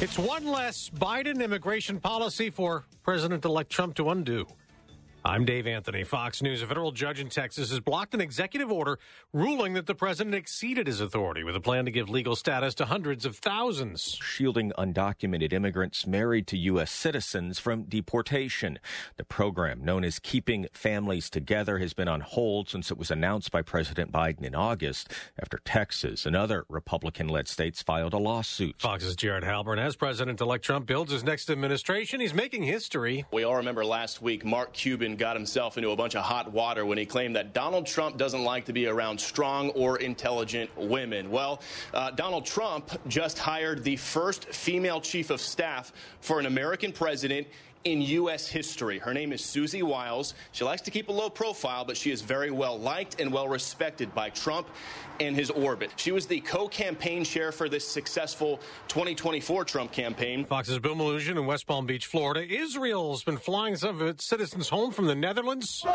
It's one less Biden immigration policy for President-elect Trump to undo. I'm Dave Anthony, Fox News. A federal judge in Texas has blocked an executive order ruling that the president exceeded his authority with a plan to give legal status to hundreds of thousands. Shielding undocumented immigrants married to U.S. citizens from deportation. The program, known as Keeping Families Together, has been on hold since it was announced by President Biden in August after Texas and other Republican-led states filed a lawsuit. Fox's Jared Halpern. As President-elect Trump builds his next administration, he's making history. We all remember last week, Mark Cuban got himself into a bunch of hot water when he claimed that Donald Trump doesn't like to be around strong or intelligent women. Well, Donald Trump just hired the first female chief of staff for an American president in U.S. history. Her name is Susie Wiles. She likes to keep a low profile, but she is very well liked and well respected by Trump and his orbit. She was the co-campaign chair for this successful 2024 Trump campaign. Fox's Bill Malugin in West Palm Beach, Florida. Israel's been flying some of its citizens home from the Netherlands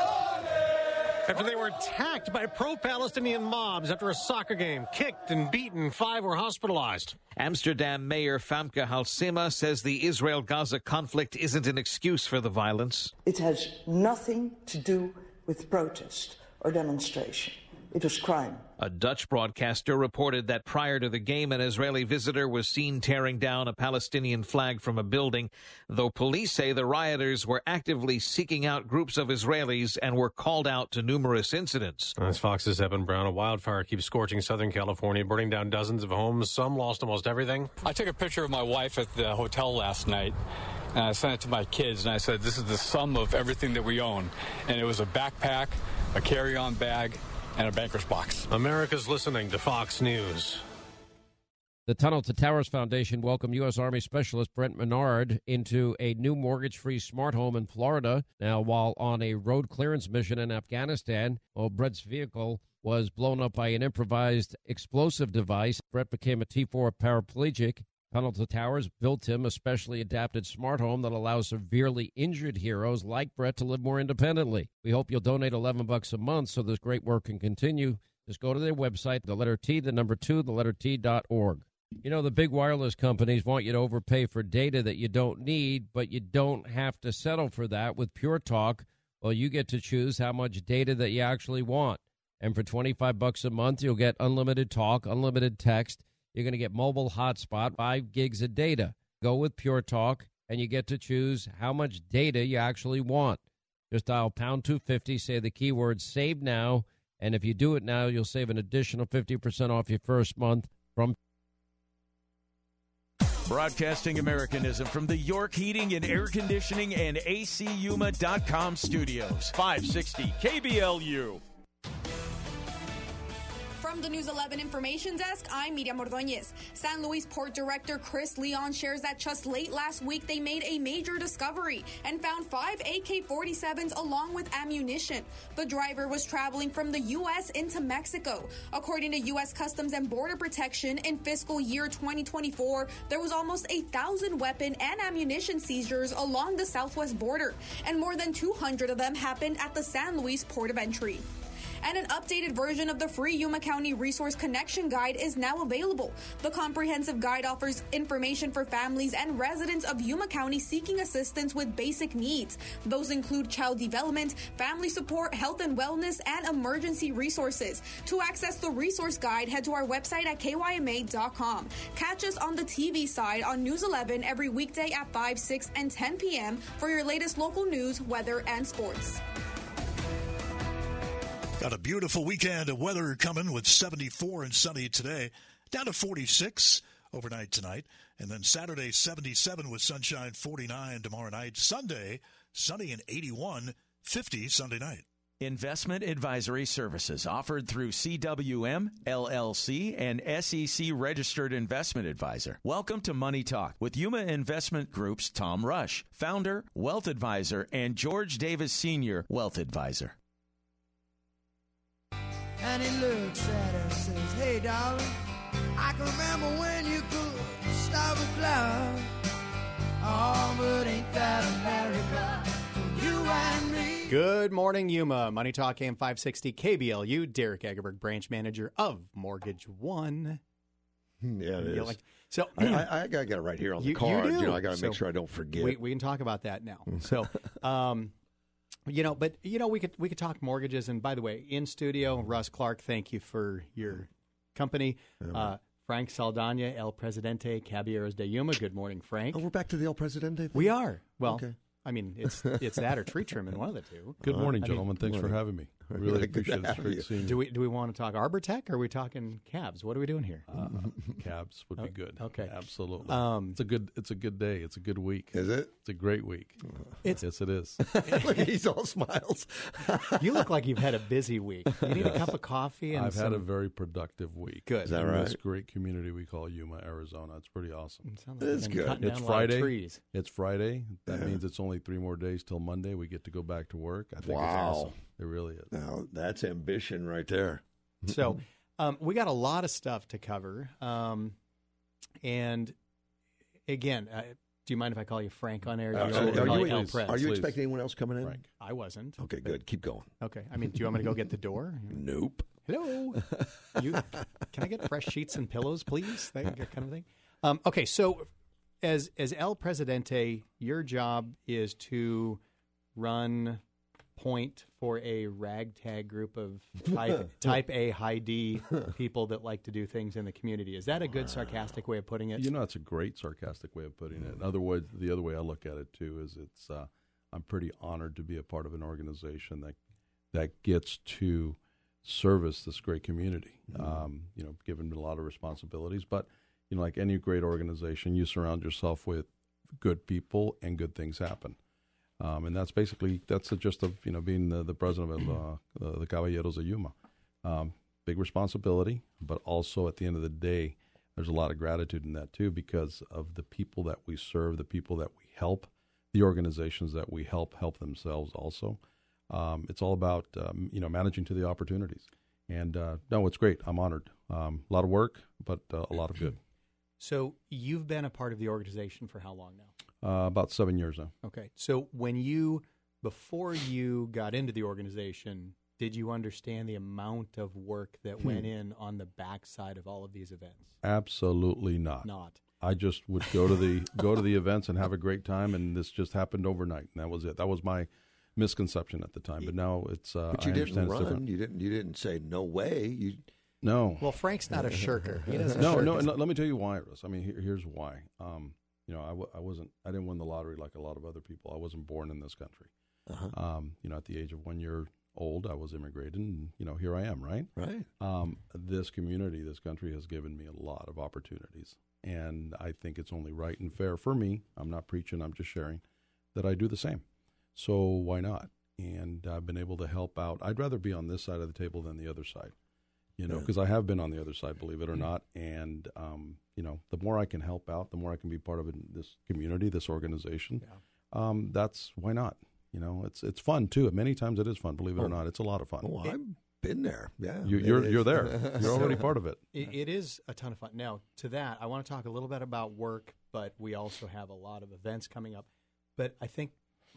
after they were attacked by pro-Palestinian mobs after a soccer game. Kicked and beaten, 5 were hospitalized. Amsterdam Mayor Famke Halsema says the Israel-Gaza conflict isn't an excuse for the violence. It has nothing to do with protest or demonstration. It was crime. A Dutch broadcaster reported that prior to the game, an Israeli visitor was seen tearing down a Palestinian flag from a building, though police say the rioters were actively seeking out groups of Israelis and were called out to numerous incidents. As Fox's Evan Brown, a wildfire keeps scorching Southern California, burning down dozens of homes. Some lost almost everything. I took a picture of my wife at the hotel last night, and I sent it to my kids, and I said, this is the sum of everything that we own. And it was a backpack, a carry-on bag, and a banker's box. America's listening to Fox News. The Tunnel to Towers Foundation welcomed U.S. Army Specialist Brent Menard into a new mortgage-free smart home in Florida. Now, while on a road clearance mission in Afghanistan, Brent's vehicle was blown up by an improvised explosive device. Brent became a T4 paraplegic. Tunnel to Towers built him a specially adapted smart home that allows severely injured heroes like Brett to live more independently. We hope you'll donate $11 a month so this great work can continue. Just go to their website, the letter T, the number 2, the letter T.org. You know, the big wireless companies want you to overpay for data that you don't need, but you don't have to settle for that with Pure Talk. Well, you get to choose how much data that you actually want. And for $25 a month, you'll get unlimited talk, unlimited text. You're going to get mobile hotspot, 5 gigs of data. Go with Pure Talk, and you get to choose how much data you actually want. Just dial pound 250, say the keyword save now, and if you do it now, you'll save an additional 50% off your first month from Broadcasting Americanism from the York Heating and Air Conditioning and ACUMA.com studios. 560 KBLU. From the News 11 Information Desk, I'm Miriam Ordóñez. San Luis Port Director Chris Leon shares that just late last week they made a major discovery and found 5 AK-47s along with ammunition. The driver was traveling from the U.S. into Mexico. According to U.S. Customs and Border Protection, in fiscal year 2024, there was almost 1,000 weapon and ammunition seizures along the southwest border, and more than 200 of them happened at the San Luis Port of Entry. And an updated version of the free Yuma County Resource Connection Guide is now available. The comprehensive guide offers information for families and residents of Yuma County seeking assistance with basic needs. Those include child development, family support, health and wellness, and emergency resources. To access the resource guide, head to our website at kyma.com. Catch us on the TV side on News 11 every weekday at 5, 6, and 10 p.m. for your latest local news, weather, and sports. Got a beautiful weekend of weather coming with 74 and sunny today, down to 46 overnight tonight. And then Saturday, 77 with sunshine, 49 tomorrow night. Sunday, sunny and 81, 50 Sunday night. Investment advisory services offered through CWM, LLC, and SEC Registered Investment Advisor. Welcome to Money Talk with Yuma Investment Group's Tom Rush, founder, wealth advisor, and George Davis Sr., wealth advisor. And he looks at her and says, hey, darling, I can remember when you could stop a cloud. Oh, but ain't that America for you and me? Good morning, Yuma. Money Talk AM 560 KBLU. Derek Egerberg, branch manager of Mortgage One. Yeah, it is. Like, so I got it right here on the card. You do. I got to make sure I don't forget. We can talk about that now. So, we could talk mortgages. And by the way, in studio, Russ Clark, thank you for your company. Frank Saldana, El Presidente, Caballeros de Yuma. Good morning, Frank. Oh, we're back to the El Presidente thing? We are. Well, okay. I mean, it's that or tree trimming, one of the two. Good morning, gentlemen. Thanks for having me. Really appreciate it. It's great seeing you. Do we want to talk Arbor Tech or are we talking cabs? What are we doing here? Cabs would be good. Okay. Absolutely. It's a good day. It's a good week. Is it? It's a great week. Yes, it is. Look, he's all smiles. You look like you've had a busy week. You need a cup of coffee. And I've had a very productive week. Good. Is that in right? This great community we call Yuma, Arizona. It's pretty awesome. It is good. It's Friday. It's Friday. That means it's only 3 more days till Monday. We get to go back to work. I think it's awesome. It really is. Now, that's ambition right there. So we got a lot of stuff to cover. And again, do you mind if I call you Frank on air? Are you expecting anyone else coming in? Frank. I wasn't. Okay, good. Keep going. Okay. I mean, do you want me to go get the door? Nope. Hello. Can I get fresh sheets and pillows, please? That kind of thing. Okay, so as El Presidente, your job is to run point for a ragtag group of type A, high D people that like to do things in the community. Is that a good sarcastic way of putting it? It's a great sarcastic way of putting it. The other way I look at it too is I'm pretty honored to be a part of an organization that gets to service this great community. Given a lot of responsibilities, but like any great organization, you surround yourself with good people and good things happen. And that's the gist of being the president of the Caballeros de Yuma. Big responsibility, but also at the end of the day, there's a lot of gratitude in that too because of the people that we serve, the people that we help, the organizations that we help themselves also. It's all about managing to the opportunities. And no, it's great. I'm honored. A lot of work, but a lot of good. So you've been a part of the organization for how long now? About 7 years now. Okay. So before you got into the organization, did you understand the amount of work that went in on the backside of all of these events? Absolutely not. I just would go to the events and have a great time, and this just happened overnight, and that was it. That was my misconception at the time, but now it's. But you didn't run. You didn't say no way. No. Well, Frank's not a shirker. He doesn't. No. Let me tell you why, Russ. I mean, here's why. I didn't win the lottery like a lot of other people. I wasn't born in this country. At the age of 1 year old, I was immigrated, and here I am. Right. Right. This community, this country has given me a lot of opportunities, and I think it's only right and fair for me. I'm not preaching. I'm just sharing that I do the same. So why not? And I've been able to help out. I'd rather be on this side of the table than the other side. Because I have been on the other side, believe it or not. And, the more I can help out, the more I can be part of this community, this organization. That's why not? It's fun, too. Many times it is fun, believe it or not. It's a lot of fun. Oh, I've been there. Yeah. You're there. You're already part of it. It is a ton of fun. Now, to that, I want to talk a little bit about work, but we also have a lot of events coming up. But I think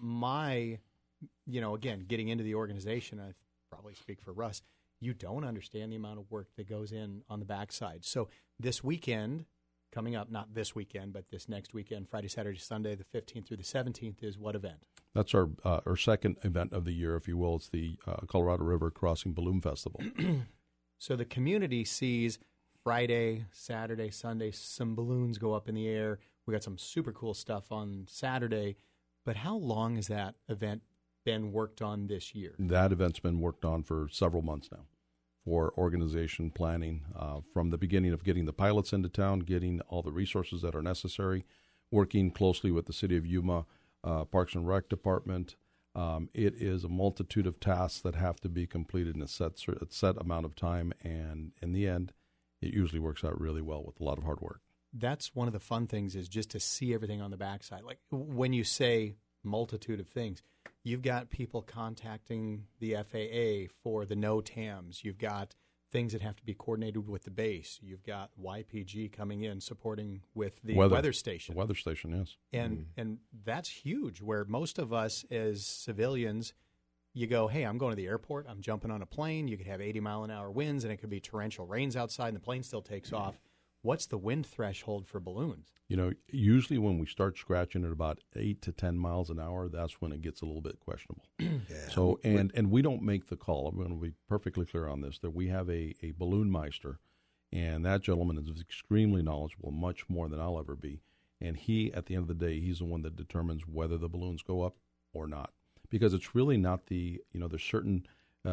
again, getting into the organization, I probably speak for Russ, you don't understand the amount of work that goes in on the backside. So this weekend, coming up, not this weekend, but this next weekend, Friday, Saturday, Sunday, the 15th through the 17th, is what event? That's our second event of the year, if you will. It's the Colorado River Crossing Balloon Festival. So the community sees Friday, Saturday, Sunday, some balloons go up in the air. We got some super cool stuff on Saturday. But how long has that event been worked on this year? That event's been worked on for several months now for organization planning, from the beginning of getting the pilots into town, getting all the resources that are necessary, working closely with the City of Yuma, Parks and Rec Department. It is a multitude of tasks that have to be completed in a set amount of time, and in the end, it usually works out really well with a lot of hard work. That's one of the fun things, is just to see everything on the backside. Like when you say multitude of things, you've got people contacting the FAA for the NOTAMs. You've got things that have to be coordinated with the base. You've got YPG coming in, supporting with the weather station. The weather station, yes. And that's huge, where most of us as civilians, you go, hey, I'm going to the airport, I'm jumping on a plane. You could have 80-mile-an-hour winds, and it could be torrential rains outside, and the plane still takes off. what's the wind threshold for balloons? Usually when we start scratching at about 8 to 10 miles an hour, that's when it gets a little bit questionable. So, and we don't make the call. I'm going to be perfectly clear on this, that we have a balloon meister, and that gentleman is extremely knowledgeable, much more than I'll ever be. And he, at the end of the day, he's the one that determines whether the balloons go up or not. Because it's really not there's certain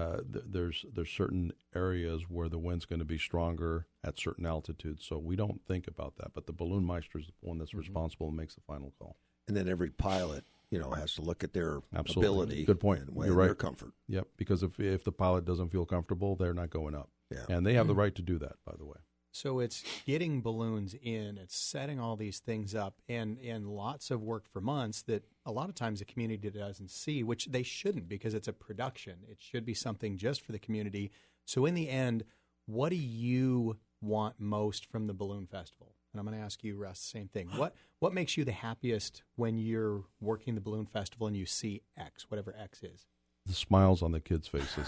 areas where the wind's going to be stronger at certain altitudes, so we don't think about that. But the balloon meister is the one that's responsible and makes the final call. And then every pilot, has to look at their ability. Good point. And You're right. their comfort. Yep. Because if the pilot doesn't feel comfortable, they're not going up. Yeah. And they have the right to do that, by the way. So it's getting balloons in, it's setting all these things up, and lots of work for months that a lot of times the community doesn't see, which they shouldn't, because it's a production. It should be something just for the community. So in the end, what do you want most from the Balloon Festival? And I'm going to ask you, Russ, the same thing. What makes you the happiest when you're working the Balloon Festival and you see X, whatever X is? The smiles on the kids' faces.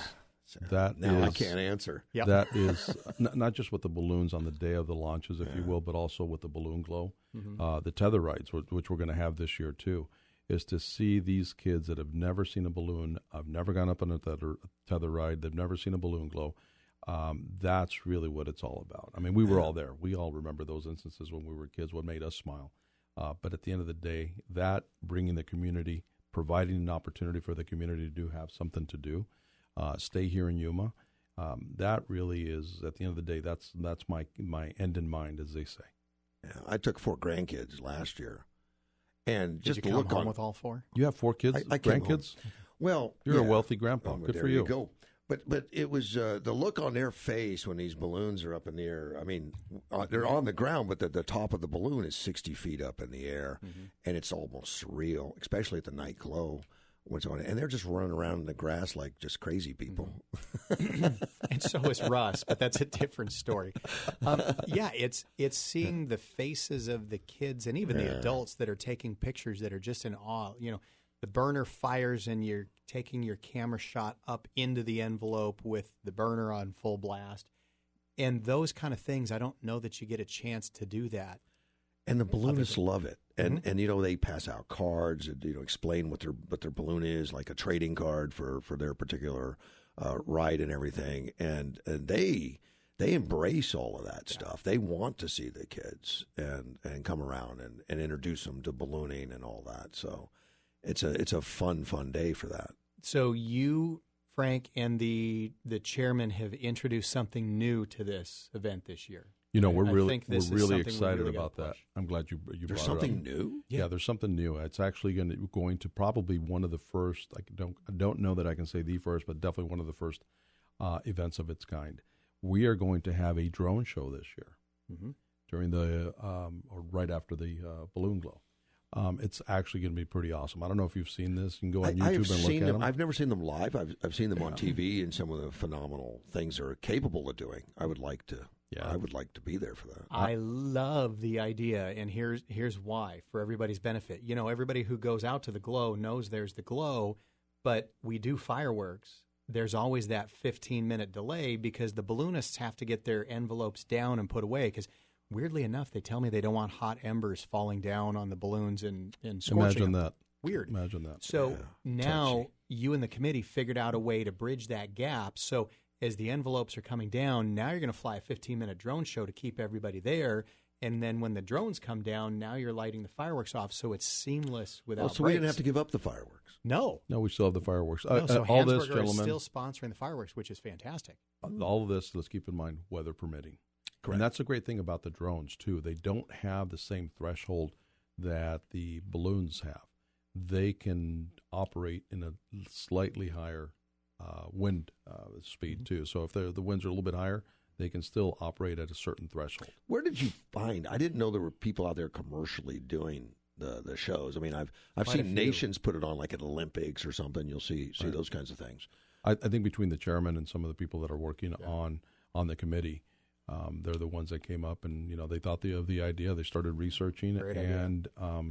I can't answer. Yep. That is not just with the balloons on the day of the launches, if you will, but also with the balloon glow. Mm-hmm. The tether rides, which we're going to have this year too, is to see these kids that have never seen a balloon, have never gone up on a tether ride, they've never seen a balloon glow. That's really what it's all about. I mean, we were all there. We all remember those instances when we were kids, what made us smile. But at the end of the day, that bringing the community, providing an opportunity for the community to have something to do, stay here in Yuma. That really is, at the end of the day, that's my end in mind, as they say. Yeah, I took 4 grandkids last year, and Did just you to come look home on with all 4? You have 4 kids, I came grandkids. Home. Well, you're a wealthy grandpa. Good there for you. You go. But it was the look on their face when these balloons are up in the air. I mean, they're on the ground, but the top of the balloon is 60 feet up in the air, and it's almost surreal, especially at the night glow. What's on it, and they're just running around in the grass like just crazy people. And so is Russ, but that's a different story. It's seeing the faces of the kids and even the adults that are taking pictures that are just in awe. The burner fires and you're taking your camera shot up into the envelope with the burner on full blast. And those kind of things, I don't know that you get a chance to do that. And the balloonists love it. And they pass out cards and explain what their balloon is, like a trading card for their particular ride and everything. And they embrace all of that stuff. They want to see the kids and come around and introduce them to ballooning and all that. So it's a fun day for that. So you, Frank, and the chairman have introduced something new to this event this year. We're really excited about that. I'm glad you brought it up. There's something new? Yeah, there's something new. It's actually going to probably one of the first, I don't know that I can say the first, but definitely one of the first events of its kind. We are going to have a drone show this year during the or right after the balloon glow. It's actually going to be pretty awesome. I don't know if you've seen this. You can go on YouTube and look at them. I've never seen them live. I've seen them on TV and some of the phenomenal things they're capable of doing. I would like to be there for that. I love the idea, and here's why, for everybody's benefit. Everybody who goes out to the glow knows there's the glow, but we do fireworks. There's always that 15-minute delay because the balloonists have to get their envelopes down and put away because weirdly enough, they tell me they don't want hot embers falling down on the balloons and scorching Imagine them. that. Weird. Imagine that. So now you and the committee figured out a way to bridge that gap. So as the envelopes are coming down, now you're going to fly a 15-minute drone show to keep everybody there. And then when the drones come down, now you're lighting the fireworks off, so it's seamless without so we didn't have to give up the fireworks. No, we still have the fireworks. So all Hansberger this, gentlemen, is still sponsoring the fireworks, which is fantastic. All of this, let's keep in mind, weather permitting. Correct. And that's the great thing about the drones, too. They don't have the same threshold that the balloons have. They can operate in a slightly higher wind speed, too. So if the winds are a little bit higher, they can still operate at a certain threshold. Where did you find? I didn't know there were people out there commercially doing the shows. I mean, I've seen nations put it on like at Olympics or something. You'll see those kinds of things. I think between the chairman and some of the people that are working on the committee, they're the ones that came up and they thought of the idea. They started researching it, and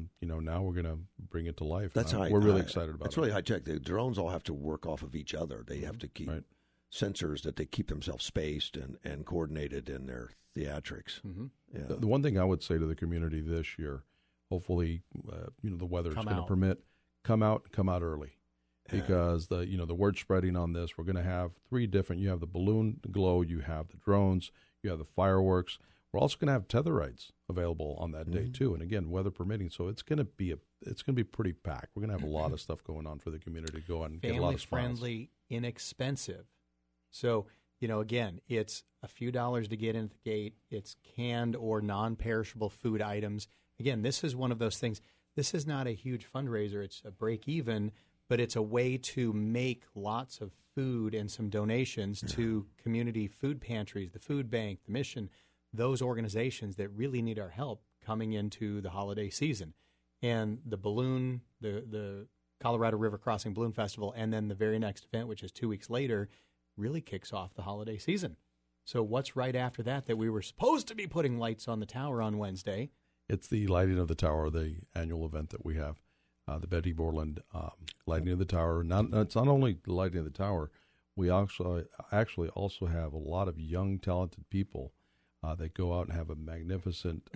now we're going to bring it to life. That's we're really excited about it. It's really high tech. The drones all have to work off of each other. They have to keep censors that they keep themselves spaced and coordinated in their theatrics. Mm-hmm. Yeah. The one thing I would say to the community this year, hopefully, the weather is going to permit, come out early. Because the word's spreading on this. We're going to have 3 different. You have the balloon glow, you have the drones, you have the fireworks. We're also going to have tether rides available on that day too. And again, weather permitting, so it's going to be pretty packed. We're going to have a lot of stuff going on for the community to go and get a lot of smiles. Family friendly, inexpensive. So again, it's a few dollars to get into the gate. It's canned or non-perishable food items. Again, this is one of those things. This is not a huge fundraiser. It's a break even. But it's a way to make lots of food and some donations to community food pantries, the food bank, the mission, those organizations that really need our help coming into the holiday season. And the balloon, the Colorado River Crossing Balloon Festival, and then the very next event, which is 2 weeks later, really kicks off the holiday season. So what's right after that we were supposed to be putting lights on the tower on Wednesday? It's the lighting of the tower, the annual event that we have. The Betty Borland lighting of the tower. It's not only the lighting of the tower. We actually also have a lot of young, talented people that go out and have a magnificent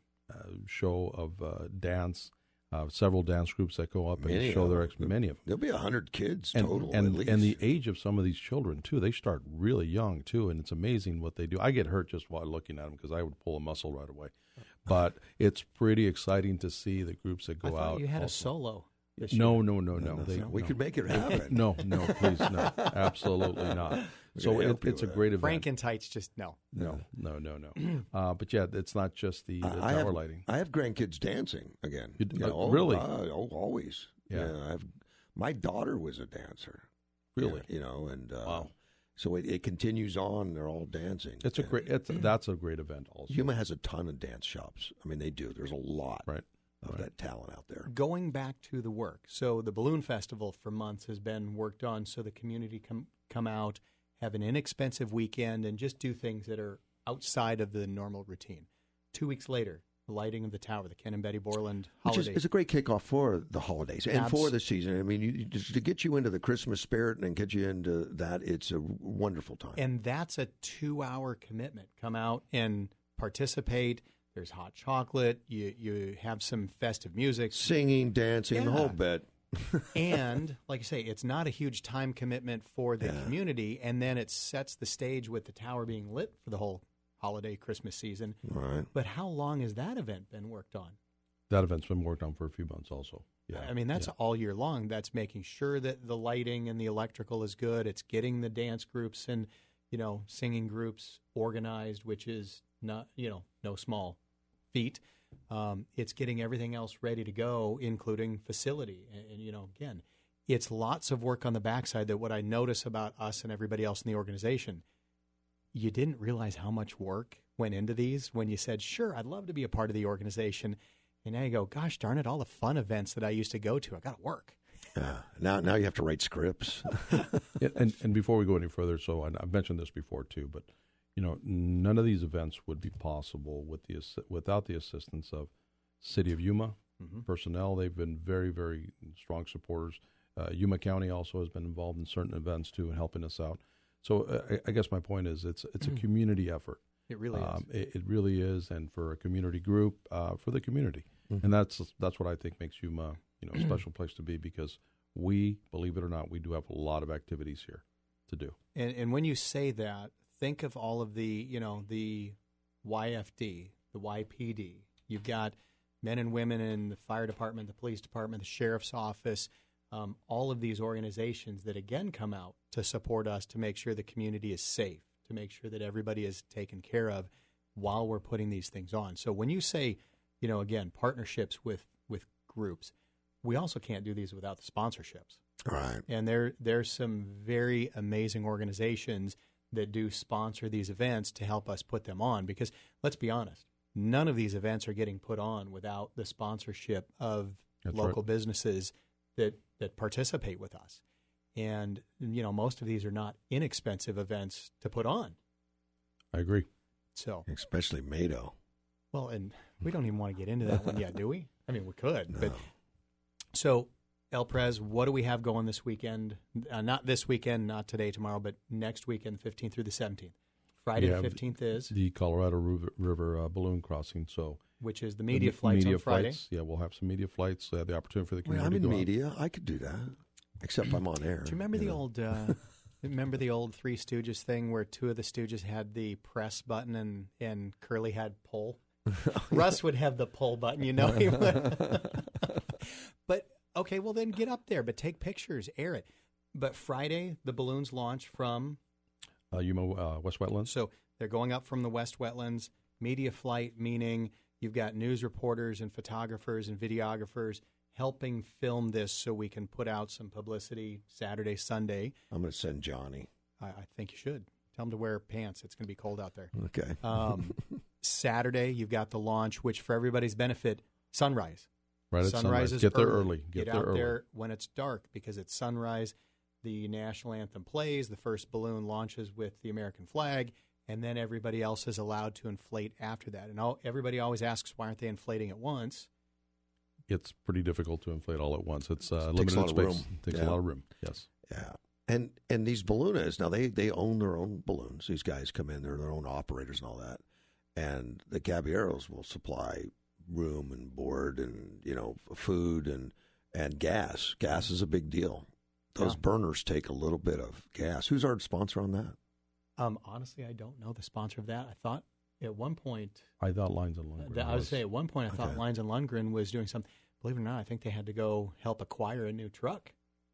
show of dance. Several dance groups that go up and show their many of them. There'll be 100 kids total, and at least. And the age of some of these children too. They start really young too, and it's amazing what they do. I get hurt just while looking at them because I would pull a muscle right away. But it's pretty exciting to see the groups that go out. You had also. a solo. No. We could make it happen. No, please, no, absolutely not. So it's a great event. Frankentites, just no. No. But yeah, it's not just the tower lighting. I have grandkids dancing again. Really? Always. Yeah. My daughter was a dancer. Really? And wow. So it continues on. They're all dancing. That's a great event. Also, Yuma has a ton of dance shops. I mean, they do. There's a lot of that talent out there. Going back to the work, so the Balloon Festival for months has been worked on, so the community come out, have an inexpensive weekend, and just do things that are outside of the normal routine. 2 weeks later, the lighting of the tower, the Ken and Betty Borland holiday. It's a great kickoff for the holidays and for the season. I mean, to get you into the Christmas spirit and get you into that, it's a wonderful time. And that's a 2-hour commitment. Come out and participate. There's hot chocolate. You have some festive music. Singing, dancing, the whole bit. And, like I say, it's not a huge time commitment for the community. And then it sets the stage with the tower being lit for the whole holiday Christmas season. Right. But how long has that event been worked on? That event's been worked on for a few months also. Yeah. I mean, that's all year long. That's making sure that the lighting and the electrical is good. It's getting the dance groups and, singing groups organized, which is not, no small feat. It's getting everything else ready to go, including facility. And again, it's lots of work on the backside that what I notice about us and everybody else in the organization, you didn't realize how much work went into these when you said, sure, I'd love to be a part of the organization. And now you go, gosh darn it, all the fun events that I used to go to, I got to work. Now you have to write scripts. and before we go any further, so I've mentioned this before too, but none of these events would be possible without the assistance of City of Yuma personnel. They've been very, very strong supporters. Yuma County also has been involved in certain events too and helping us out. So I guess my point is it's a community effort. It really is. It really is, and for a community group, for the community, and that's what I think makes Yuma a special place to be, because we, believe it or not, we do have a lot of activities here to do. And when you say that, think of all of the the YFD, the YPD. You've got men and women in the fire department, the police department, the sheriff's office. All of these organizations that, again, come out to support us to make sure the community is safe, to make sure that everybody is taken care of while we're putting these things on. So when you say, again, partnerships with groups, we also can't do these without the sponsorships. Right. And there's some very amazing organizations that do sponsor these events to help us put them on, because let's be honest, none of these events are getting put on without the sponsorship of local businesses that participate with us. And, most of these are not inexpensive events to put on. I agree. So, especially Mado. Well, and we don't even want to get into that one yet, do we? I mean, we could. No. But so El Prez, what do we have going this weekend? Not this weekend, not today, tomorrow, but next weekend, 15th through the 17th. Friday the 15th is? The Colorado River balloon crossing. Which is the media flights on Friday. Yeah, we'll have some media flights. The opportunity for the community I'm in to go media. out. I could do that, except I'm on air. Do you remember the old... remember the old Three Stooges thing where two of the Stooges had the press button and Curly had pull? Russ would have the pull button, he would. But, okay, well then get up there, but take pictures, air it. But Friday, the balloons launch from... West Wetlands. So they're going up from the West Wetlands. Media flight, meaning you've got news reporters and photographers and videographers helping film this so we can put out some publicity Saturday, Sunday. I'm going to send Johnny. I think you should. Tell him to wear pants. It's going to be cold out there. Okay. Saturday, you've got the launch, which for everybody's benefit, sunrise. Right at sunrise. Is Get there early. early. Get out there when it's dark because it's sunrise. The national anthem plays. The first balloon launches with the American flag, and then everybody else is allowed to inflate after that. And everybody always asks, why aren't they inflating at once? It's pretty difficult to inflate all at once. It's Takes limited a lot space. of room. Takes a lot of room. Yes. Yeah. And these balloonists, now they own their own balloons. These guys come in, they're their own operators and all that. And the Caballeros will supply room and board and, food and gas. Gas is a big deal. Those burners take a little bit of gas. Who's our sponsor on that? Honestly, I don't know the sponsor of that. I thought at one point... I thought Lines and Lundgren. I would say at one point I thought Lines and Lundgren was doing something. Believe it or not, I think they had to go help acquire a new truck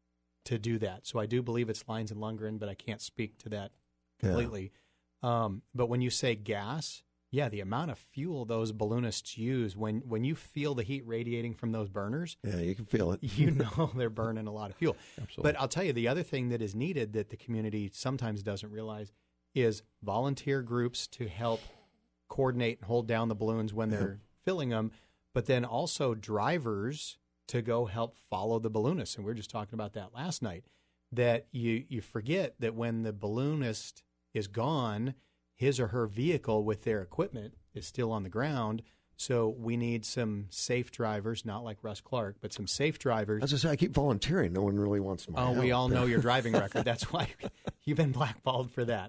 to do that. So I do believe it's Lines and Lundgren, but I can't speak to that completely. Yeah. But when you say gas... Yeah, the amount of fuel those balloonists use, when you feel the heat radiating from those burners... Yeah, you can feel it. You know they're burning a lot of fuel. Absolutely. But I'll tell you, the other thing that is needed that the community sometimes doesn't realize is volunteer groups to help coordinate and hold down the balloons when they're filling them, but then also drivers to go help follow the balloonists. And we were just talking about that last night, that you forget that when the balloonist is gone... his or her vehicle with their equipment is still on the ground. So we need some safe drivers, not like Russ Clark, but some safe drivers. As I say, I keep volunteering. No one really wants my help. We all know your driving record. That's why you've been blackballed for that.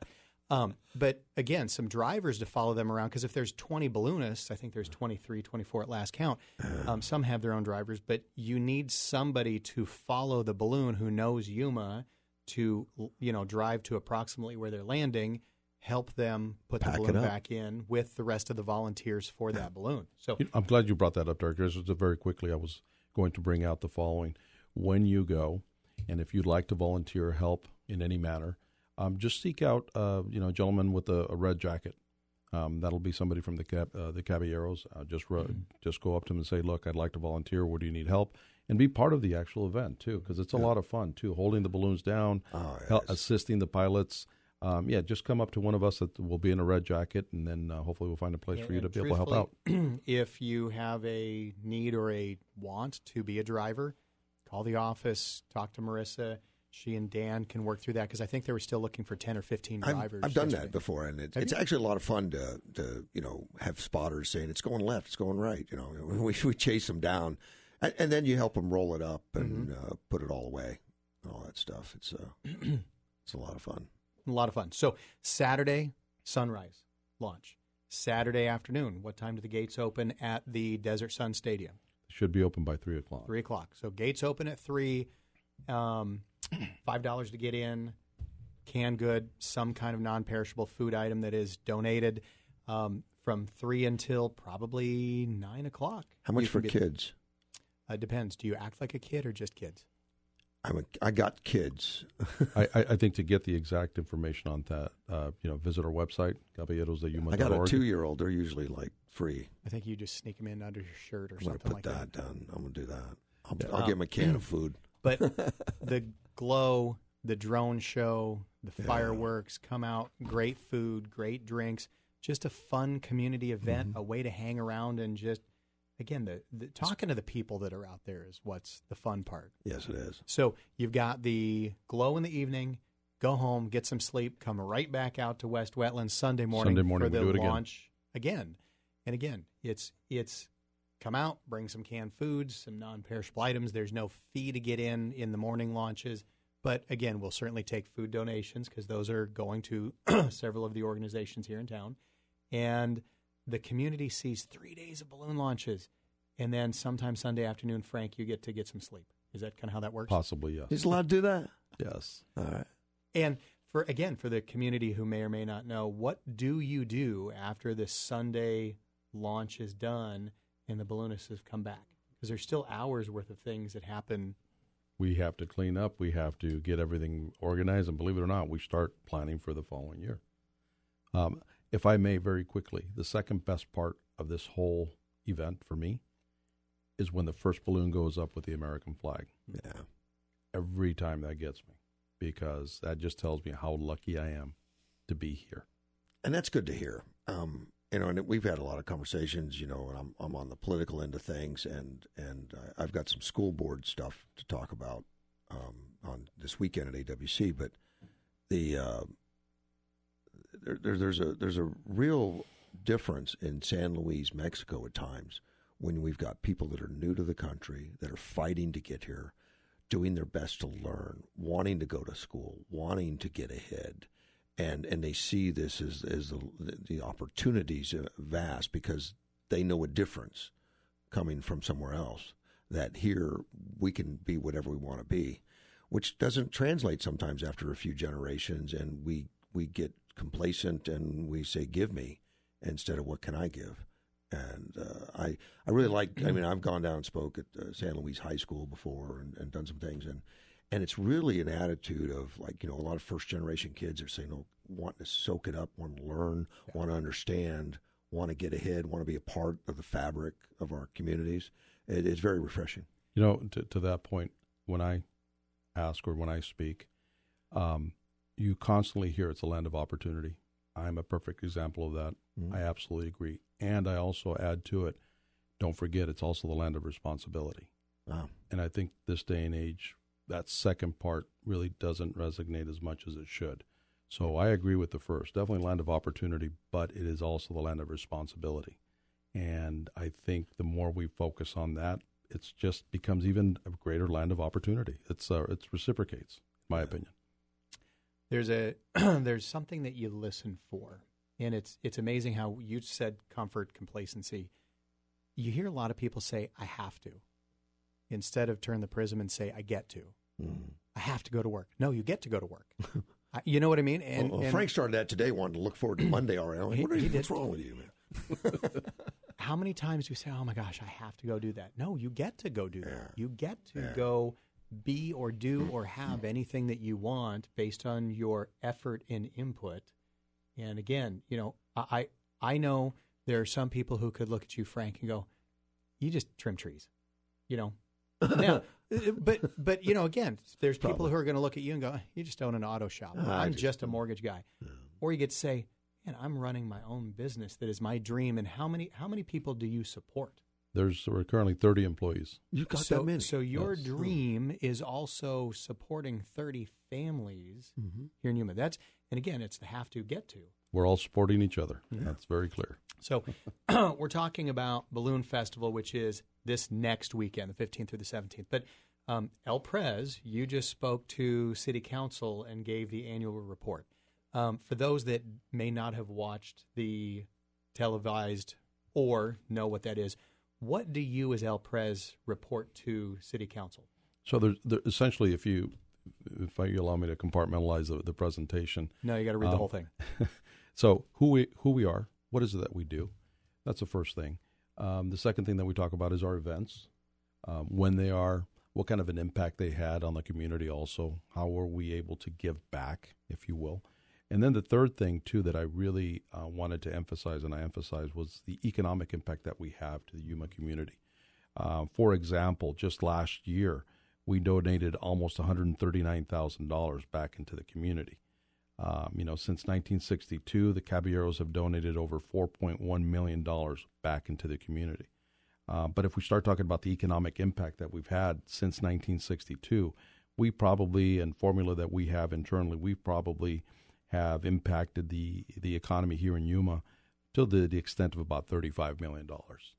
But again, some drivers to follow them around, because if there's 20 balloonists, I think there's 23, 24 at last count. Some have their own drivers, but you need somebody to follow the balloon who knows Yuma to, drive to approximately where they're landing, help them put the balloon back in with the rest of the volunteers for that balloon. So I'm glad you brought that up, Derek. Just very quickly, I was going to bring out the following. When you go, and if you'd like to volunteer help in any manner, just seek out a gentleman with a red jacket. That'll be somebody from the Caballeros. Just go up to him and say, look, I'd like to volunteer. Where do you need help? And be part of the actual event, too, because it's a lot of fun, too, holding the balloons down, assisting the pilots. Just come up to one of us that will be in a red jacket, and then hopefully we'll find a place for you to be able to help out. If you have a need or a want to be a driver, call the office, talk to Marissa. She and Dan can work through that, because I think they were still looking for 10 or 15 drivers. I've done that before, and it's actually a lot of fun to have spotters saying it's going left, it's going right. We chase them down, and then you help them roll it up and put it all away and all that stuff. It's a lot of fun. A lot of fun. So Saturday, sunrise launch. Saturday afternoon, what time do the gates open at the Desert Sun Stadium? Should be open by 3 o'clock. 3 o'clock. So gates open at 3. $5 to get in. Canned good, some kind of non-perishable food item that is donated from 3 until probably 9 o'clock. How much for kids? It depends. Do you act like a kid or just kids? I got kids. I think to get the exact information on that, visit our website, caballeros.yuma.org. I got a 2-year-old. They're usually free. I think you just sneak them in under your shirt or I'm something like that. I'm going to put that down. I'm going to do that. I'll give them a can of food. But the glow, the drone show, the fireworks come out, great food, great drinks, just a fun community event, a way to hang around and just, again, the talking to the people that are out there is what's the fun part. Yes, it is. So you've got the glow in the evening, go home, get some sleep, come right back out to West Wetlands Sunday morning for the launch again. And again, it's come out, bring some canned foods, some non-perishable items. There's no fee to get in the morning launches. But again, we'll certainly take food donations because those are going to several of the organizations here in town. And the community sees 3 days of balloon launches. And then sometime Sunday afternoon, Frank, you get to get some sleep. Is that kind of how that works? Possibly, yes. He's allowed to do that? Yes. All right. And for the community who may or may not know, what do you do after this Sunday launch is done and the balloonists have come back? Because there's still hours worth of things that happen. We have to clean up. We have to get everything organized. And believe it or not, we start planning for the following year. If I may, very quickly, the second best part of this whole event for me is when the first balloon goes up with the American flag. Yeah. Every time that gets me, because that just tells me how lucky I am to be here. And that's good to hear. And we've had a lot of conversations, and I'm on the political end of things, and I've got some school board stuff to talk about on this weekend at AWC. But there's a real difference in San Luis, Mexico at times when we've got people that are new to the country, that are fighting to get here, doing their best to learn, wanting to go to school, wanting to get ahead. And they see this as the opportunities vast because they know a difference coming from somewhere else, that here we can be whatever we want to be, which doesn't translate sometimes after a few generations, and we get complacent and we say, give me, instead of what can I give. And I really like, I've gone down and spoke at San Luis High School before and done some things, and it's really an attitude of a lot of first-generation kids are saying, wanting to soak it up, want to learn, want to understand, want to get ahead, want to be a part of the fabric of our communities. It's very refreshing. To that point, when I ask or when I speak, you constantly hear it's a land of opportunity. I'm a perfect example of that. Mm-hmm. I absolutely agree. And I also add to it, don't forget, it's also the land of responsibility. Wow. And I think this day and age, that second part really doesn't resonate as much as it should. So I agree with the first. Definitely land of opportunity, but it is also the land of responsibility. And I think the more we focus on that, it just becomes even a greater land of opportunity. It reciprocates, in my opinion. There's something that you listen for, and it's amazing how you said comfort, complacency. You hear a lot of people say, I have to, instead of turn the prism and say, I get to. Mm. I have to go to work. No, you get to go to work. You know what I mean? And Frank started that today, wanted to look forward to Monday already. What's wrong with you, man? How many times do you say, oh my gosh, I have to go do that? No, you get to go do that. Yeah. You get to go be or do or have anything that you want based on your effort and input. And again, I know there are some people who could look at you, Frank, and go, you just trim trees, Now, but again, there's people who are going to look at you and go, you just own an auto shop. I'm just a mortgage guy. Yeah. Or you get to say, man, I'm running my own business that is my dream. And how many people do you support? We're currently 30 employees. You've got that many. So your dream is also supporting 30 families here in Yuma. And again, it's the have to get to. We're all supporting each other. Yeah. That's very clear. So we're talking about Balloon Festival, which is this next weekend, the 15th through the 17th. But El Prez, you just spoke to City Council and gave the annual report. For those that may not have watched the televised or know what that is, what do you as El Prez report to City Council? So there's essentially, if you allow me to compartmentalize the presentation. No, you got to read the whole thing. So who we are, what is it that we do? That's the first thing. The second thing that we talk about is our events, when they are, what kind of an impact they had on the community also, how were we able to give back, if you will. And then the third thing, too, that I really wanted to emphasize, and I emphasized, was the economic impact that we have to the Yuma community. For example, just last year, we donated almost $139,000 back into the community. Since 1962, the Caballeros have donated over $4.1 million back into the community. But if we start talking about the economic impact that we've had since 1962, we probably, and formula that we have internally, we probably have impacted the economy here in Yuma to the extent of about $35 million.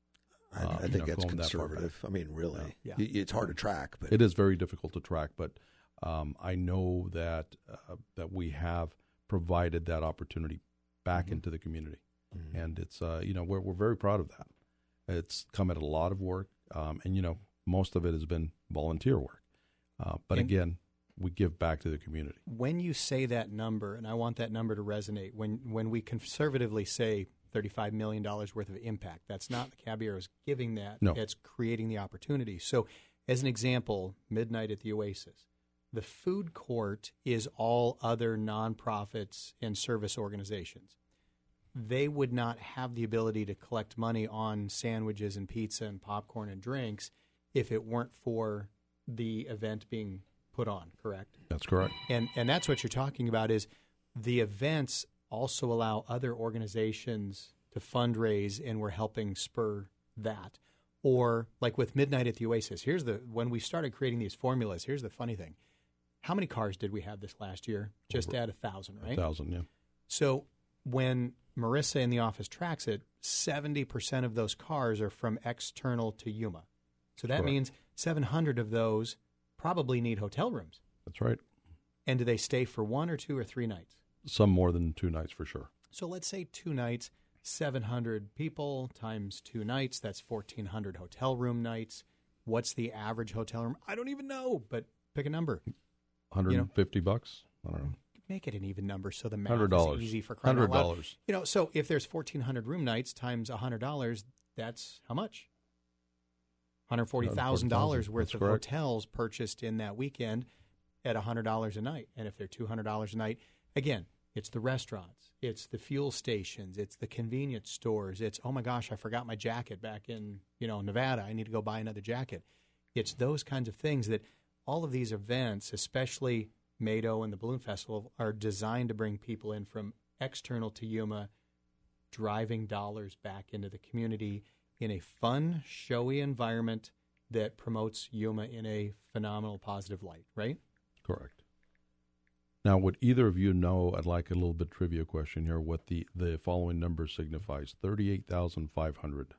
I think that's conservative. I mean, really, it's hard to track. But it is very difficult to track. But I know that we have provided that opportunity back into the community, and it's we're very proud of that. It's come at a lot of work, and most of it has been volunteer work. But again, we give back to the community. When you say that number, and I want that number to resonate, when we conservatively say $35 million worth of impact, that's not the Caballeros giving that. No. It's creating the opportunity. So as an example, Midnight at the Oasis. The food court is all other nonprofits and service organizations. They would not have the ability to collect money on sandwiches and pizza and popcorn and drinks if it weren't for the event being put on, correct? That's correct. And that's what you're talking about is the events also allow other organizations to fundraise, and we're helping spur that. Or like with Midnight at the Oasis, when we started creating these formulas, here's the funny thing. How many cars did we have this last year? Just at 1,000, right? 1,000, yeah. So when Marissa in the office tracks it, 70% of those cars are from external to Yuma. So that means 700 of those probably need hotel rooms. That's right. And do they stay for 1 or 2 or 3 nights? Some more than 2 nights for sure. So let's say 2 nights, 700 people times 2 nights. That's 1,400 hotel room nights. What's the average hotel room? I don't even know, but pick a number. $150? I don't know. Make it an even number so the math $100. is easy for crying out loud. $100. So if there's 1,400 room nights times $100, that's how much? $140,000 worth of hotels purchased in that weekend at $100 a night. And if they're $200 a night, again, it's the restaurants, it's the fuel stations, it's the convenience stores, it's, oh my gosh, I forgot my jacket back in, Nevada. I need to go buy another jacket. It's those kinds of things that all of these events, especially Mado and the Balloon Festival, are designed to bring people in from external to Yuma, driving dollars back into the community in a fun, showy environment that promotes Yuma in a phenomenal, positive light, right? Correct. Now, would either of you know, I'd like a little bit trivia question here, what the following number signifies? 38,500.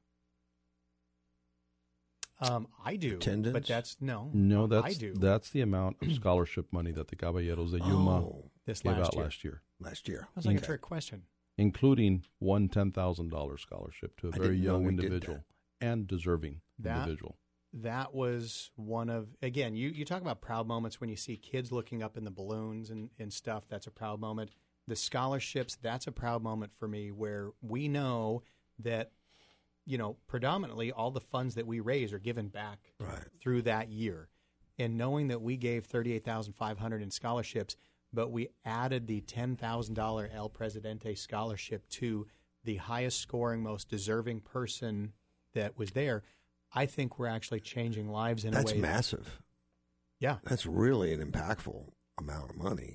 I do. Attendance? But that's, no, I do. That's the amount of scholarship money that the Caballeros de Yuma gave out last year. Last year. That was like a trick question. Including one $10,000 scholarship to a very young individual and deserving individual. That was one of, again, you talk about proud moments when you see kids looking up in the balloons and stuff. That's a proud moment. The scholarships, that's a proud moment for me where we know that, predominantly all the funds that we raise are given back through that year. And knowing that we gave $38,500 in scholarships, but we added the $10,000 El Presidente scholarship to the highest scoring, most deserving person that was there, I think we're actually changing lives in a way. That's massive. Yeah. That's really an impactful amount of money.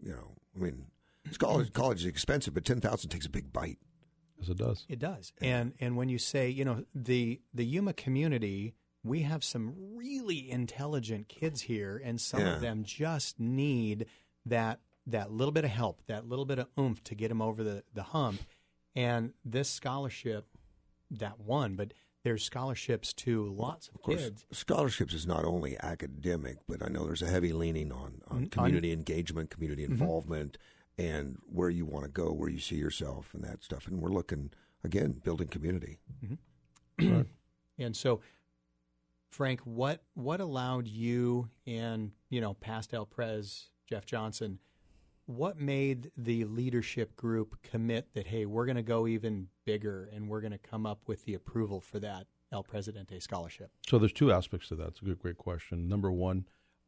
College is expensive, but $10,000 takes a big bite. Yes, it does. It does. And when you say, the Yuma community, we have some really intelligent kids here, and some of them just need that little bit of help, that little bit of oomph to get them over the hump. And this scholarship, that one, but there's scholarships to lots of kids. Scholarships is not only academic, but I know there's a heavy leaning on community engagement, community involvement, and where you want to go, where you see yourself and that stuff. And we're looking, again, building community. And so, Frank, what allowed you and, past El Prez, Jeff Johnson, what made the leadership group commit that, hey, we're going to go even bigger and we're going to come up with the approval for that El Presidente scholarship? So there's two aspects to that. It's a great question. Number one,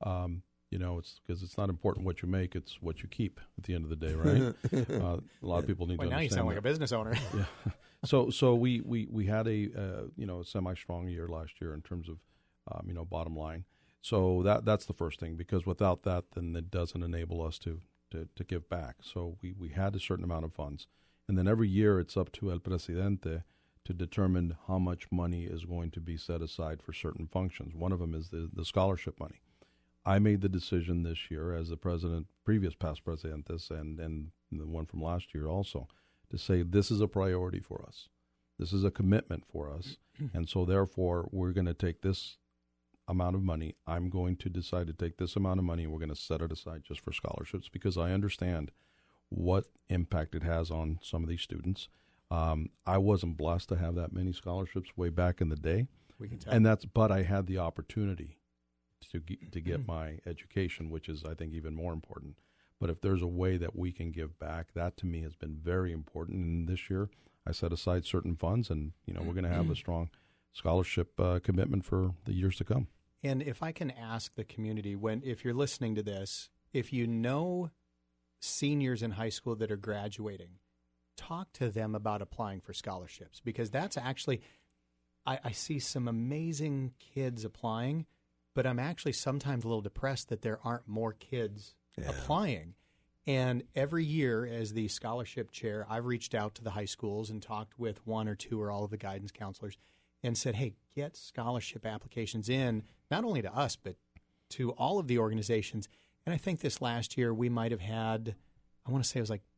it's because it's not important what you make, it's what you keep at the end of the day, right? A lot of people need to understand. Now you sound like a business owner. Yeah. So we had a semi-strong year last year in terms of bottom line. So that's the first thing, because without that, then it doesn't enable us to give back. So we had a certain amount of funds. And then every year it's up to El Presidente to determine how much money is going to be set aside for certain functions. One of them is the scholarship money. I made the decision this year as the president, previous past presidentes, and the one from last year also, to say this is a priority for us. This is a commitment for us. And so therefore, we're going to take this amount of money. I'm going to decide to take this amount of money, and we're going to set it aside just for scholarships, because I understand what impact it has on some of these students. I wasn't blessed to have that many scholarships way back in the day. We can tell. But I had the opportunity to get my education, which is, I think, even more important. But if there's a way that we can give back, that to me has been very important. And this year, I set aside certain funds, and we're going to have a strong scholarship commitment for the years to come. And if I can ask the community, if you're listening to this, if you know seniors in high school that are graduating, talk to them about applying for scholarships, because that's actually, I see some amazing kids applying, but I'm actually sometimes a little depressed that there aren't more kids applying. And every year, as the scholarship chair, I've reached out to the high schools and talked with one or two or all of the guidance counselors and said, hey, get scholarship applications in, not only to us, but to all of the organizations. And I think this last year we might have had, I want to say it was like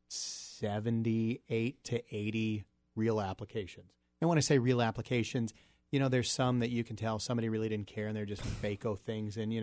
78 to 80 real applications. And when I say real applications, there's some that you can tell somebody really didn't care and they're just fake-o things and,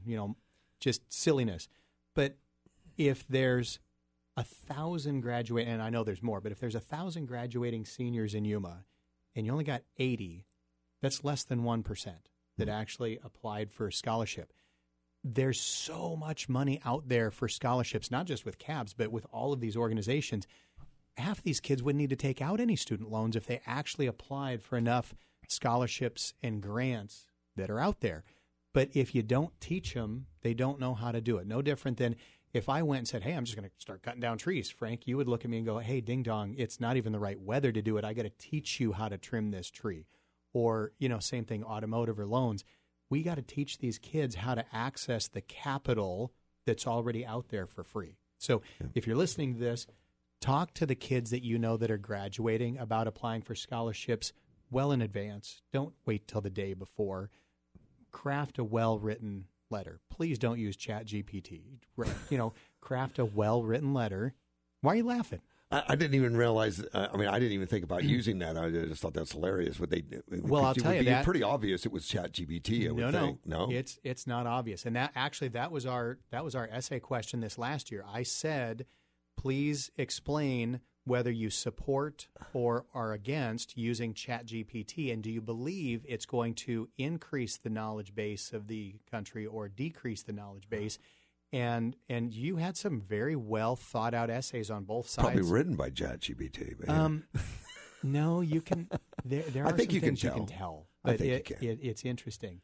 just silliness. But if there's 1,000 graduating, and I know there's more, but if there's 1,000 graduating seniors in Yuma and you only got 80, that's less than 1% that actually applied for a scholarship. There's so much money out there for scholarships, not just with CABS, but with all of these organizations. Half of these kids wouldn't need to take out any student loans if they actually applied for enough scholarships and grants that are out there. But if you don't teach them, they don't know how to do it. No different than if I went and said, hey, I'm just going to start cutting down trees, Frank, you would look at me and go, hey, ding dong, it's not even the right weather to do it. I got to teach you how to trim this tree. Or, same thing, automotive or loans. We got to teach these kids how to access the capital that's already out there for free. So if you're listening to this, talk to the kids that you know that are graduating about applying for scholarships well in advance. Don't wait till the day before. Craft a well-written letter. Please don't use ChatGPT. Craft a well-written letter. Why are you laughing? I didn't even realize. I didn't even think about using that. I just thought that's hilarious. Well, I'll tell you that pretty obvious. It was ChatGPT. I would think. No, it's not obvious. And that was our essay question this last year. I said, please explain whether you support or are against using ChatGPT, and do you believe it's going to increase the knowledge base of the country or decrease the knowledge base? And you had some very well thought out essays on both sides. Probably written by ChatGPT. No, you can. There are some things you can tell. But I think you can. It's interesting.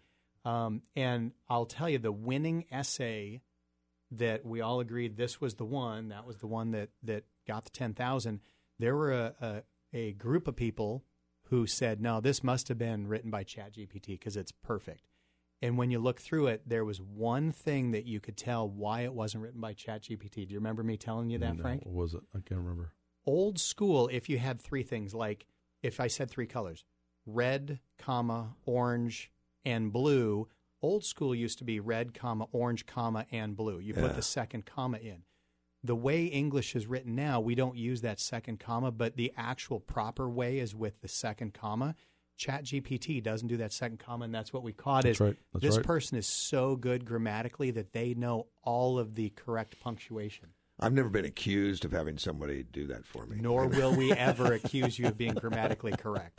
And I'll tell you, the winning essay that we all agreed this was the one, that was the one that got the 10,000. There were a group of people who said, no, this must have been written by ChatGPT because it's perfect. And when you look through it, there was one thing that you could tell why it wasn't written by ChatGPT. Do you remember me telling you that, Frank? What was it? I can't remember. Old school, if you had three things, like if I said three colors, red, orange, and blue, old school used to be red, orange, and blue. You put the second comma in. The way English is written now, we don't use that second comma, but the actual proper way is with the second comma. ChatGPT doesn't do that second comma, and that's what we caught. That's right. This person is so good grammatically that they know all of the correct punctuation. I've never been accused of having somebody do that for me. Nor will we ever accuse you of being grammatically correct.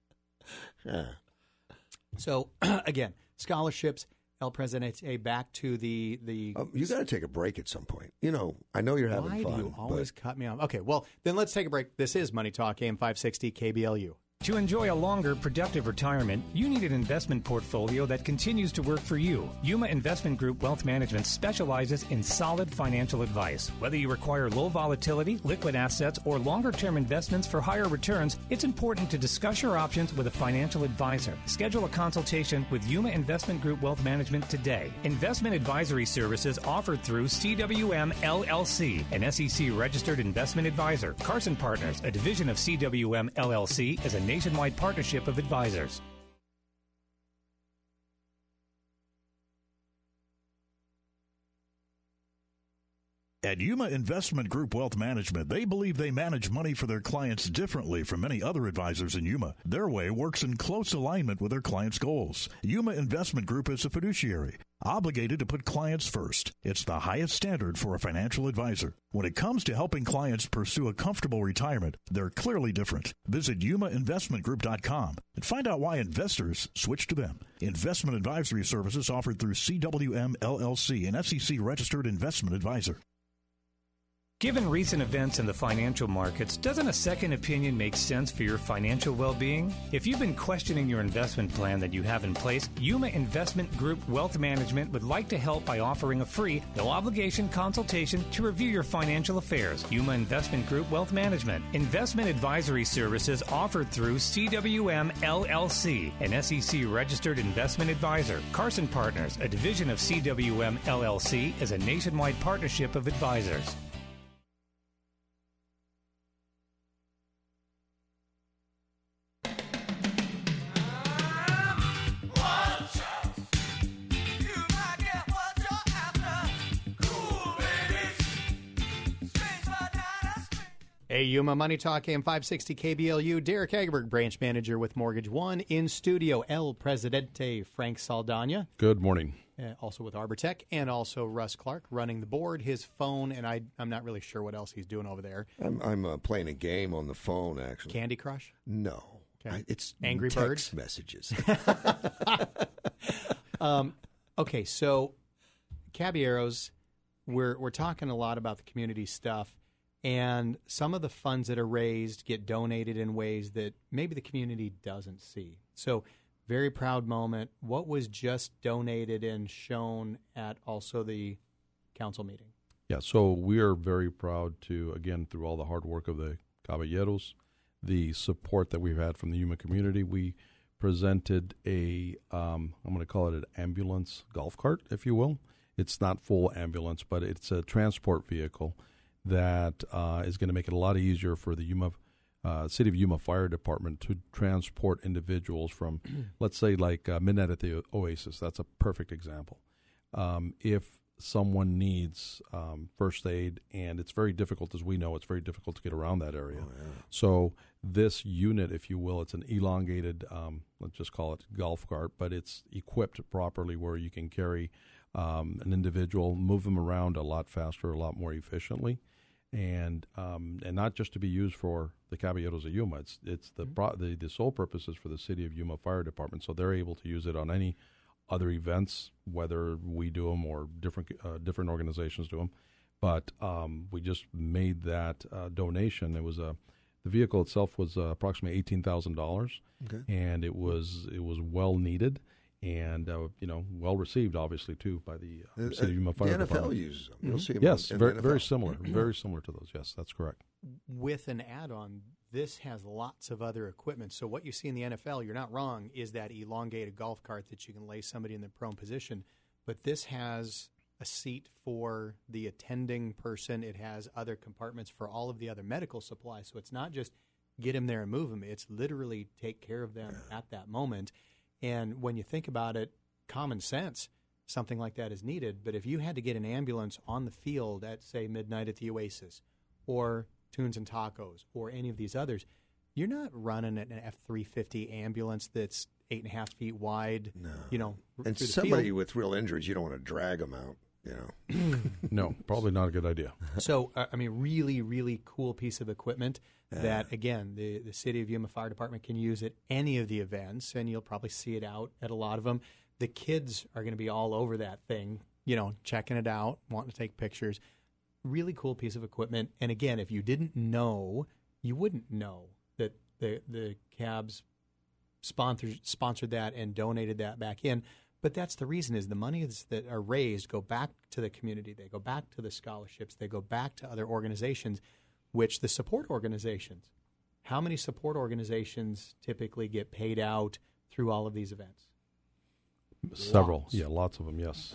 Yeah. So, again, scholarships, El Presidente, back to the you got to take a break at some point. I know you're having fun. Why do you always cut me off? Okay, well, then let's take a break. This is Money Talk, AM 560 KBLU. To enjoy a longer, productive retirement, you need an investment portfolio that continues to work for you. Yuma Investment Group Wealth Management specializes in solid financial advice. Whether you require low volatility, liquid assets, or longer-term investments for higher returns, it's important to discuss your options with a financial advisor. Schedule a consultation with Yuma Investment Group Wealth Management today. Investment advisory services offered through CWM LLC, an SEC-registered investment advisor. Carson Partners, a division of CWM LLC, is a nationwide partnership of advisors. At Yuma Investment Group Wealth Management, they believe they manage money for their clients differently from many other advisors in Yuma. Their way works in close alignment with their clients' goals. Yuma Investment Group is a fiduciary, obligated to put clients first. It's the highest standard for a financial advisor. When it comes to helping clients pursue a comfortable retirement, they're clearly different. Visit yumainvestmentgroup.com and find out why investors switch to them. Investment advisory services offered through CWM LLC, an SEC-registered investment advisor. Given recent events in the financial markets, doesn't a second opinion make sense for your financial well-being? If you've been questioning your investment plan that you have in place, Yuma Investment Group Wealth Management would like to help by offering a free, no-obligation consultation to review your financial affairs. Yuma Investment Group Wealth Management. Investment advisory services offered through CWM LLC, an SEC-registered investment advisor. Carson Partners, a division of CWM LLC, is a nationwide partnership of advisors. Hey, Yuma Money Talk, AM 560 KBLU. Derek Hagerberg, branch manager with Mortgage One. In studio, El Presidente, Frank Saldana. Good morning. Also with Arbortech, and also Russ Clark running the board. His phone, and I'm not really sure what else he's doing over there. I'm playing a game on the phone, actually. Candy Crush? No. Okay. It's Angry text Birds? messages. Okay, so Caballeros, we're talking a lot about the community stuff. And some of the funds that are raised get donated in ways that maybe the community doesn't see. So, very proud moment. What was just donated and shown at also the council meeting? Yeah, so we are very proud to, again, through all the hard work of the Caballeros, the support that we've had from the Yuma community, we presented I'm going to call it an ambulance golf cart, if you will. It's not full ambulance, but it's a transport vehicle that is going to make it a lot easier for the City of Yuma Fire Department to transport individuals from, let's say, like Midnight at the Oasis. That's a perfect example. If someone needs first aid, and it's very difficult, as we know, it's very difficult to get around that area. Oh, yeah. So this unit, if you will, it's an elongated, let's just call it golf cart, but it's equipped properly where you can carry an individual, move them around a lot faster, a lot more efficiently. And not just to be used for the Caballeros of Yuma. It's the sole purpose is for the City of Yuma Fire Department, so they're able to use it on any other events, whether we do them or different organizations do them. But we just made that donation. It was the vehicle itself was approximately $18,000, and it was well needed. And, well received, obviously, too, by the City of Yuma Fire Department. The NFL uses them. You'll see them yes, in very similar. Very similar to those. Yes, that's correct. With an add-on, this has lots of other equipment. So what you see in the NFL, you're not wrong, is that elongated golf cart that you can lay somebody in the prone position. But this has a seat for the attending person. It has other compartments for all of the other medical supplies. So it's not just get them there and move them. It's literally take care of them at that moment. And when you think about it, common sense, something like that is needed. But if you had to get an ambulance on the field at, say, Midnight at the Oasis or Tunes and Tacos or any of these others, you're not running an F-350 ambulance that's 8.5 feet wide. No. And somebody with real injuries, you don't want to drag them out. No, probably not a good idea. So, really, really cool piece of equipment that, again, the City of Yuma Fire Department can use at any of the events, and you'll probably see it out at a lot of them. The kids are going to be all over that thing, checking it out, wanting to take pictures. Really cool piece of equipment. And, again, if you didn't know, you wouldn't know that the Cabs sponsored that and donated that back in. But that's the reason is the monies that are raised go back to the community. They go back to the scholarships. They go back to other organizations, which the support organizations. How many support organizations typically get paid out through all of these events? Several. Lots. Yeah, lots of them, yes.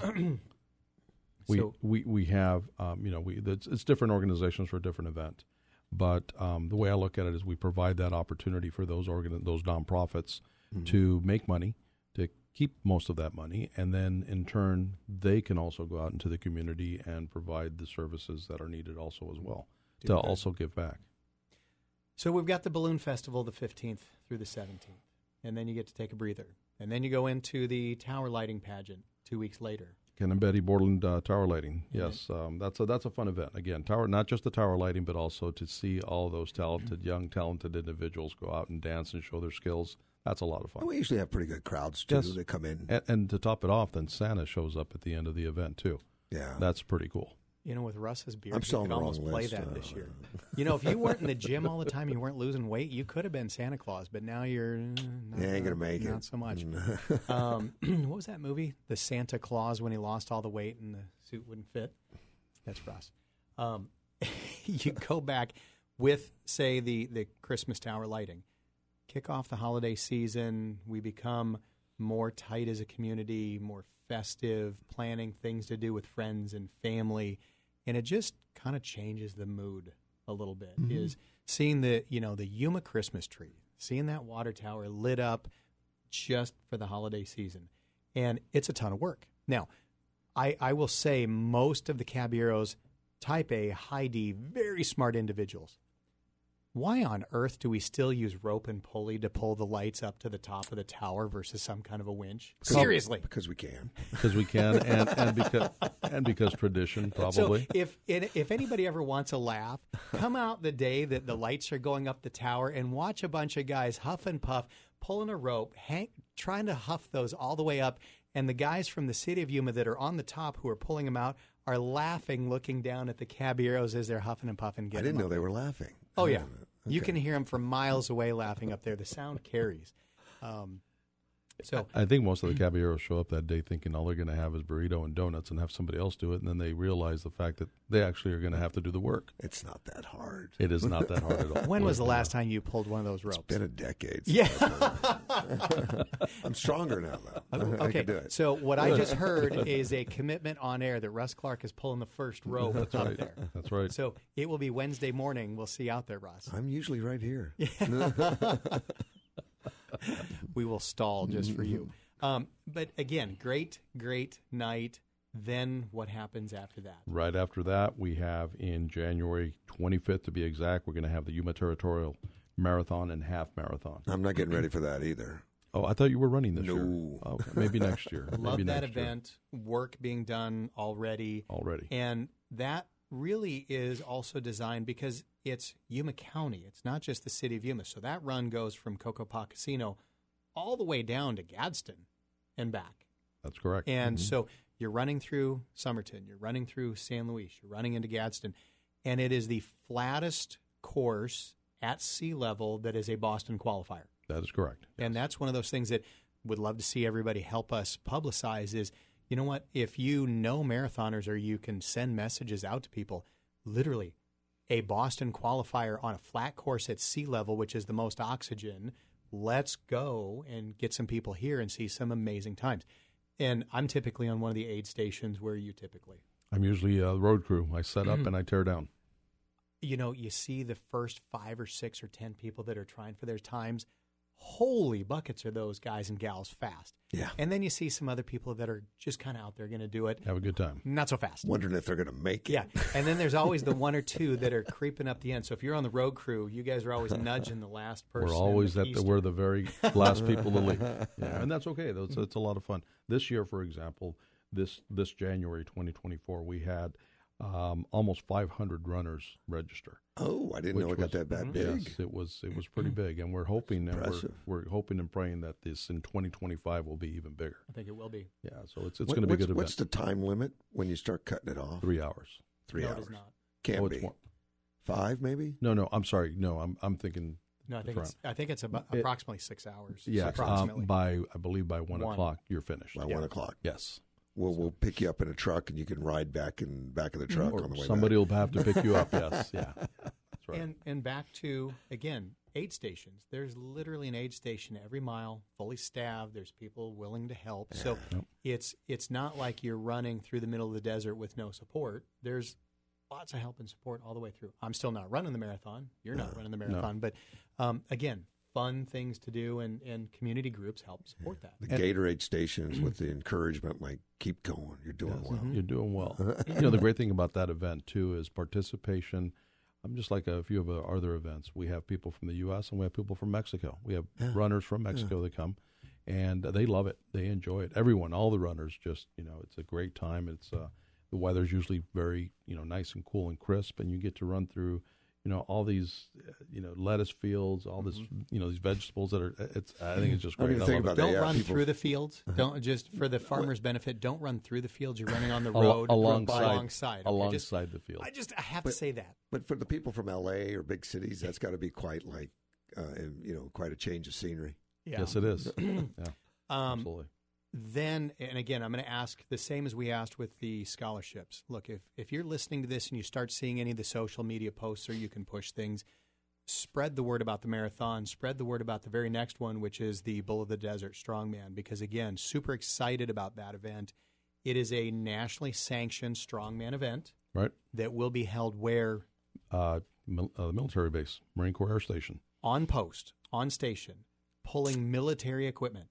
We have, it's different organizations for a different event. But the way I look at it is we provide that opportunity for those nonprofits to make money, to keep most of that money, and then in turn they can also go out into the community and provide the services that are needed also as well to also give back. So we've got the Balloon Festival the 15th through the 17th, and then you get to take a breather. And then you go into the Tower Lighting Pageant 2 weeks later. Ken and Betty Borland Tower Lighting. Yes, that's a fun event. Again, not just the tower lighting, but also to see all those young, talented individuals go out and dance and show their skills. That's a lot of fun. And we usually have pretty good crowds, too. Yes. They come in. And to top it off, then Santa shows up at the end of the event, too. Yeah. That's pretty cool. You know, with Russ's beard, I'm still you could almost play that this year. You know, if you weren't in the gym all the time, you weren't losing weight, you could have been Santa Claus, but now you're not, ain't gonna make it. Not so much. What was that movie? The Santa Claus, when he lost all the weight and the suit wouldn't fit? That's Russ. You go back with, say, the Christmas tower lighting. Kick off the holiday season. We become more tight as a community, more festive, planning things to do with friends and family, and it just kind of changes the mood a little bit. Is seeing the Yuma Christmas tree, seeing that water tower lit up just for the holiday season, and it's a ton of work. Now, I will say most of the Caballeros, Type A, High D, very smart individuals. Why on earth do we still use rope and pulley to pull the lights up to the top of the tower versus some kind of a winch? Seriously. Because we can. Because we can, and because tradition, probably. So if anybody ever wants a laugh, come out the day that the lights are going up the tower and watch a bunch of guys huff and puff, pulling a rope, trying to huff those all the way up, and the guys from the city of Yuma that are on the top who are pulling them out are laughing, looking down at the Caballeros as they're huffing and puffing. I didn't know they were laughing. Oh, yeah. Okay. You can hear them from miles away laughing up there. The sound carries. So I think most of the Caballeros show up that day thinking all they're going to have is burrito and donuts and have somebody else do it, and then they realize the fact that they actually are going to have to do the work. It's not that hard. It is not that hard at all. When was the last time you pulled one of those ropes? It's been a decade. Yeah. I'm stronger now, though. Okay, I can do it. So what I just heard is a commitment on air that Russ Clark is pulling the first rope That's up right. there. That's right. So it will be Wednesday morning. We'll see you out there, Russ. I'm usually right here. We will stall just for you. But again, great night. Then what happens after that? Right after that, we have in January 25th, to be exact, we're going to have the Yuma Territorial Marathon and Half Marathon. I'm not getting ready for that either. Oh, I thought you were running this year. No. Okay, maybe next year. Love maybe that next event. Year. Work being done already. And that really is also designed because it's Yuma County. It's not just the city of Yuma. So that run goes from Cocopah Casino all the way down to Gadsden and back. That's correct. And so you're running through Somerton, you're running through San Luis, you're running into Gadsden, and it is the flattest course at sea level that is a Boston qualifier. That is correct. Yes. And that's one of those things that would love to see everybody help us publicize is, you know what, if you know marathoners or you can send messages out to people, literally a Boston qualifier on a flat course at sea level, which is the most oxygen, let's go and get some people here and see some amazing times. And I'm typically on one of the aid stations. Where are you typically? I'm usually the road crew. I set up and I tear down. You know, you see the first 5 or 6 or 10 people that are trying for their times. Holy buckets are those guys and gals fast. Yeah. And then you see some other people that are just kind of out there going to do it. Have a good time. Not so fast. Wondering if they're going to make it. Yeah. And then there's always the 1 or 2 that are creeping up the end. So if you're on the road crew, you guys are always nudging the last person. We're always we're the very last people to leave. Yeah, and that's okay. It's a lot of fun. This year, for example, this January 2024, we had almost 500 runners register. Oh, I didn't know it got that big. Yes, it was pretty big, and we're hoping we're hoping and praying that this in 2025 will be even bigger. I think it will be. Yeah, so it's going to be a good event. What's the time limit when you start cutting it off? 3 hours. 3 hours. It is not. Can't be. 5 maybe? No. I'm sorry. No, I'm thinking. No, I think it's about approximately 6 hours. Yeah, approximately. I believe by 1 o'clock you're finished. By 1 o'clock. Yes. We'll pick you up in a truck, and you can ride back in back of the truck or on the way somebody back. will have to pick you up. Yes, yeah, that's right. And back to again aid stations. There's literally an aid station every mile, fully staffed. There's people willing to help. So it's not like you're running through the middle of the desert with no support. There's lots of help and support all the way through. I'm still not running the marathon. You're not running the marathon, but again, fun things to do, and community groups help support that. The Gatorade stations with the encouragement, like, keep going, you're doing well. You're doing well. The great thing about that event, too, is participation. Just like a few of our other events, we have people from the U.S. and we have people from Mexico. We have runners from Mexico that come, and they love it. They enjoy it. Everyone, all the runners, just, it's a great time. It's the weather's usually very, nice and cool and crisp, and you get to run through all these, lettuce fields, all this, these vegetables that are. I think it's just great. Don't run through the fields. Don't just for the farmers' benefit. Don't run through the fields. You're running on the road alongside the field. I have to say that. But for the people from L.A. or big cities, that's got to be quite quite a change of scenery. Yeah. Yes, it is. Absolutely. Then, and again, I'm going to ask the same as we asked with the scholarships. Look, if you're listening to this and you start seeing any of the social media posts or you can push things, spread the word about the marathon, spread the word about the very next one, which is the Bull of the Desert Strongman, because, again, super excited about that event. It is a nationally sanctioned strongman event that will be held where? The military base, Marine Corps Air Station. On post, on station, pulling military equipment.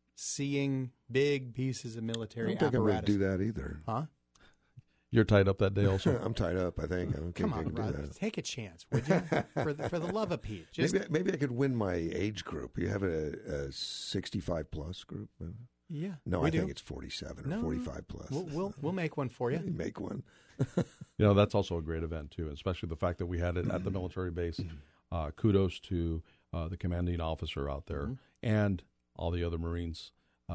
Seeing big pieces of military apparatus. I don't think I'm going to do that either. Huh? You're tied up that day also? I'm tied up, I think. Come on, Rod. Take a chance, would you? for the love of Pete. Maybe I could win my age group. You have a 65-plus group? Yeah. No, I think it's 47 or 45-plus. We'll make one for you. Make one. That's also a great event, too, especially the fact that we had it at the military base. Kudos to the commanding officer out there and all the other Marines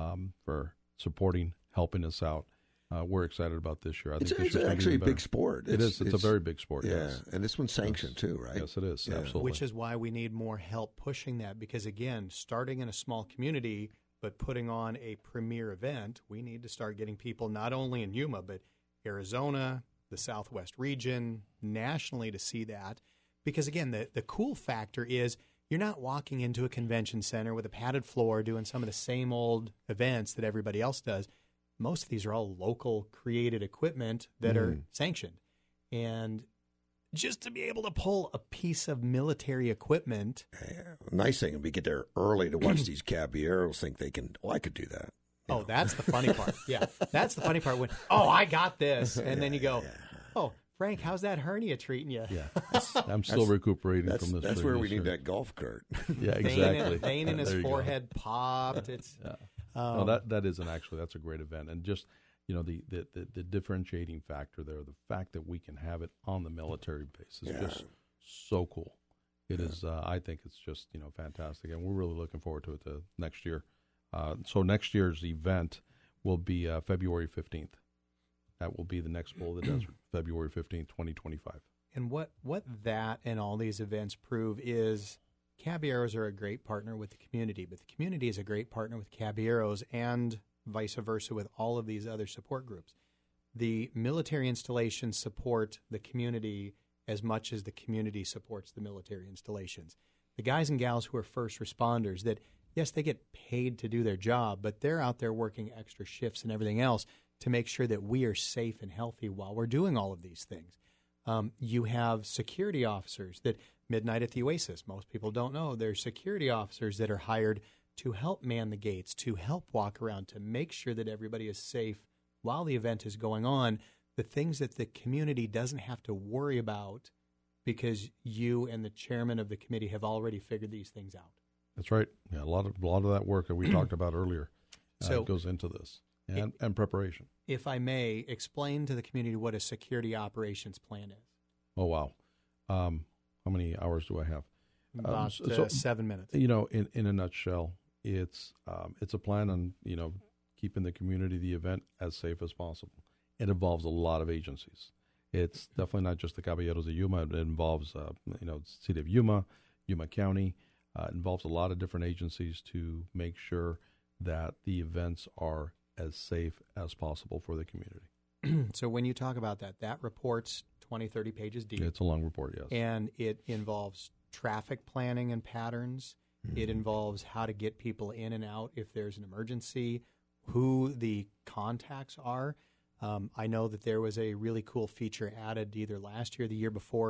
for supporting, helping us out. We're excited about this year. I think it's actually a big sport. It's a very big sport. Yeah, yes. And this one's sanctioned too, right? Yes, it is. Yeah. Absolutely. Which is why we need more help pushing that, because, again, starting in a small community but putting on a premier event, we need to start getting people not only in Yuma but Arizona, the Southwest region, nationally to see that. Because, again, the cool factor is you're not walking into a convention center with a padded floor doing some of the same old events that everybody else does. Most of these are all local created equipment that are sanctioned. And just to be able to pull a piece of military equipment. Nice thing, we get there early to watch these caballeros think they can, I could do that. Oh, that's the funny part. Yeah, that's the funny part when, I got this. And then you go, Frank, how's that hernia treating you? Yeah, I'm still recuperating from this. That's where we need that golf cart. Yeah, exactly. Vein in his forehead popped. It's that isn't actually. That's a great event, and just the differentiating factor there, the fact that we can have it on the military base is just so cool. It is. I think it's just fantastic, and we're really looking forward to it next year. So next year's event will be February 15th. That will be the next Bull of the Desert, February 15th, 2025. And what that and all these events prove is Caballeros are a great partner with the community, but the community is a great partner with Caballeros and vice versa with all of these other support groups. The military installations support the community as much as the community supports the military installations. The guys and gals who are first responders that, yes, they get paid to do their job, but they're out there working extra shifts and everything else to make sure that we are safe and healthy while we're doing all of these things. You have security officers that Midnight at the Oasis, most people don't know, there's security officers that are hired to help man the gates, to help walk around, to make sure that everybody is safe while the event is going on, the things that the community doesn't have to worry about because you and the chairman of the committee have already figured these things out. That's right. Yeah, a lot of that work that we talked about earlier goes into this. And preparation. If I may, explain to the community what a security operations plan is. Oh, wow. How many hours do I have? About 7 minutes. In a nutshell, it's a plan on, keeping the community, the event, as safe as possible. It involves a lot of agencies. It's definitely not just the Caballeros de Yuma. It involves, City of Yuma, Yuma County. It involves a lot of different agencies to make sure that the events are as safe as possible for the community. So when you talk about that report's 20, 30 pages deep. It's a long report, yes. And it involves traffic planning and patterns. It involves how to get people in and out if there's an emergency, who the contacts are. I know that there was a really cool feature added either last year or the year before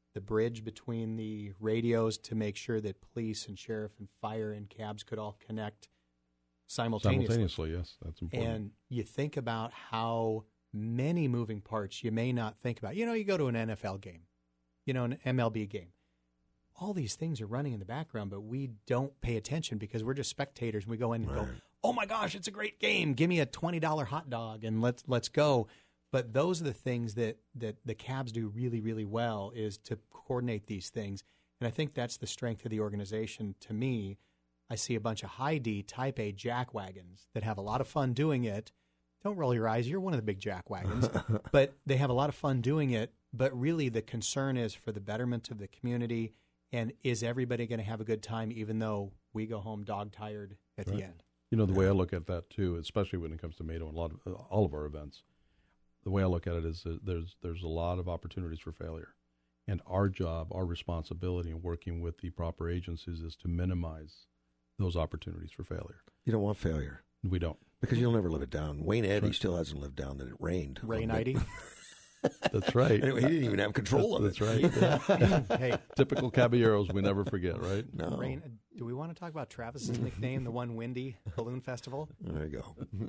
the bridge between the radios to make sure that police and sheriff and fire and cabs could all connect simultaneously. Simultaneously, yes, that's important. And you think about how many moving parts you may not think about. You go to an NFL game, an MLB game. All these things are running in the background, but we don't pay attention because we're just spectators. We go in and go, oh my gosh, it's a great game. Give me a $20 hot dog and let's go. But those are the things that the cabs do really, really well, is to coordinate these things. And I think that's the strength of the organization. To me, I see a bunch of high D Type A jack wagons that have a lot of fun doing it. Don't roll your eyes. You're one of the big jack wagons. But they have a lot of fun doing it. But really the concern is for the betterment of the community. And is everybody going to have a good time, even though we go home dog-tired at the end? The way I look at that, too, especially when it comes to Mado and all of our events, the way I look at it is that there's a lot of opportunities for failure. And our job, our responsibility in working with the proper agencies is to minimize those opportunities for failure. You don't want failure. We don't. Because you'll never live it down. Wayne Eddy still hasn't lived down that it rained. Rain-idy? That's right. Anyway, he didn't even have control of it. That's right. Hey, typical Caballeros, we never forget, right? No. Do we want to talk about Travis's nickname, the One Windy Balloon Festival? There you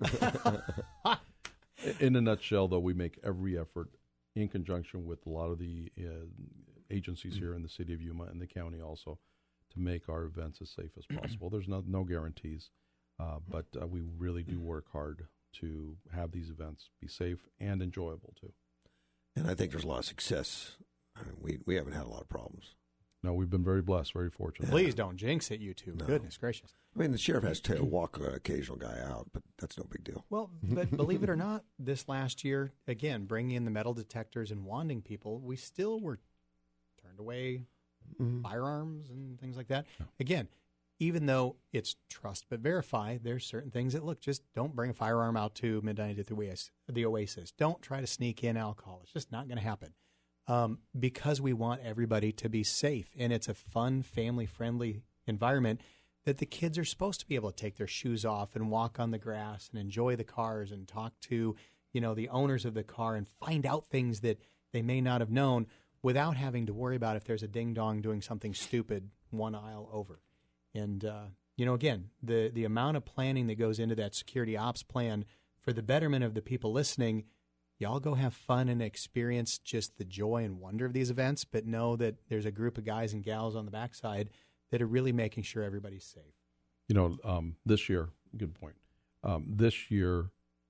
go. In a nutshell, though, we make every effort in conjunction with a lot of the agencies here in the city of Yuma and the county also to make our events as safe as possible. There's no guarantees, but we really do work hard to have these events be safe and enjoyable, too. And I think there's a lot of success. I mean, we haven't had a lot of problems. No, we've been very blessed, very fortunate. Please don't jinx it, you two. No. Goodness gracious. I mean, the sheriff has to walk an occasional guy out, but that's no big deal. Well, but believe it or not, this last year, again, bringing in the metal detectors and wanding people, we still were turned away firearms and things like that. No. Again, even though it's trust but verify, there's certain things that, look, just don't bring a firearm out to Midnight at the Oasis. Don't try to sneak in alcohol. It's just not going to happen. Because we want everybody to be safe. And it's a fun, family-friendly environment that the kids are supposed to be able to take their shoes off and walk on the grass and enjoy the cars and talk to, the owners of the car and find out things that they may not have known without having to worry about if there's a ding-dong doing something stupid one aisle over. And, again, the amount of planning that goes into that security ops plan for the betterment of the people listening, y'all go have fun and experience just the joy and wonder of these events, but know that there's a group of guys and gals on the backside that are really making sure everybody's safe. This year, good point. This year,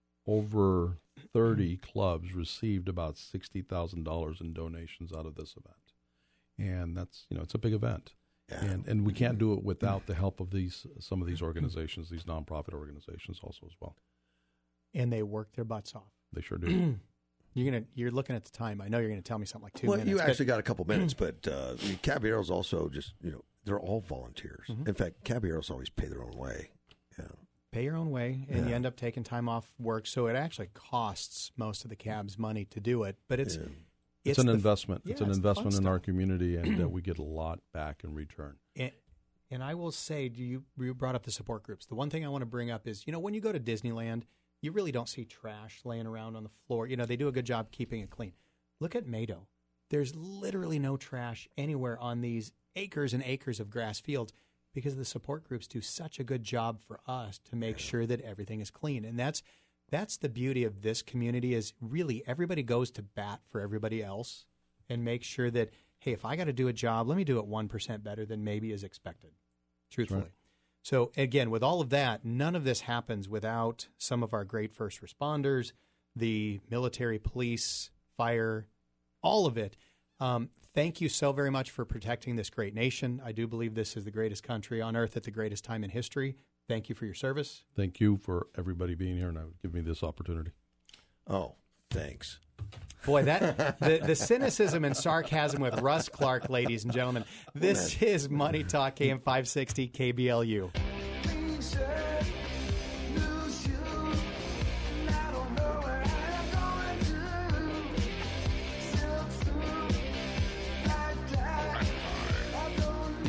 over 30 clubs received about $60,000 in donations out of this event. And that's, it's a big event. Yeah. And we can't do it without the help of some of these organizations, these nonprofit organizations also as well. And they work their butts off. They sure do. You're looking at the time. I know you're going to tell me something like 2 minutes. Well, you actually got a couple minutes, but Caballeros also just, they're all volunteers. Mm-hmm. In fact, Caballeros always pay their own way. Yeah. Pay your own way, and you end up taking time off work. So it actually costs most of the cabs money to do it, but it's an investment. It's an investment in our community, and we get a lot back in return. And I will say, you brought up the support groups. The one thing I want to bring up is, when you go to Disneyland, you really don't see trash laying around on the floor. They do a good job keeping it clean. Look at Mado. There's literally no trash anywhere on these acres and acres of grass fields because the support groups do such a good job for us to make sure that everything is clean. And that's the beauty of this community, is really everybody goes to bat for everybody else and make sure that, hey, if I got to do a job, let me do it 1% better than maybe is expected, truthfully. Right. So, again, with all of that, none of this happens without some of our great first responders, the military, police, fire, all of it. Thank you so very much for protecting this great nation. I do believe this is the greatest country on earth at the greatest time in history. Thank you for your service. Thank you for everybody being here and giving me this opportunity. Oh, thanks. Boy, the cynicism and sarcasm with Russ Clark, ladies and gentlemen. This is Money Talk, AM 560 KBLU.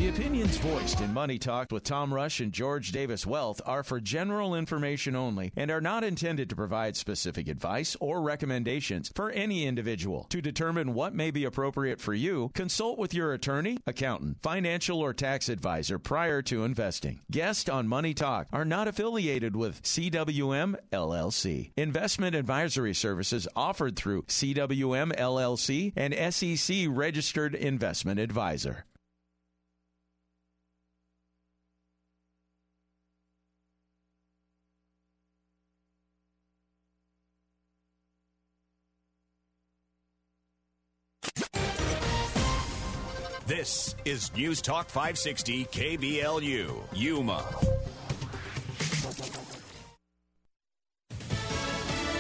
The opinions voiced in Money Talk with Tom Rush and George Davis Wealth are for general information only and are not intended to provide specific advice or recommendations for any individual. To determine what may be appropriate for you, consult with your attorney, accountant, financial or tax advisor prior to investing. Guests on Money Talk are not affiliated with CWM LLC. Investment advisory services offered through CWM LLC, an SEC registered investment advisor. This is News Talk 560 KBLU, Yuma.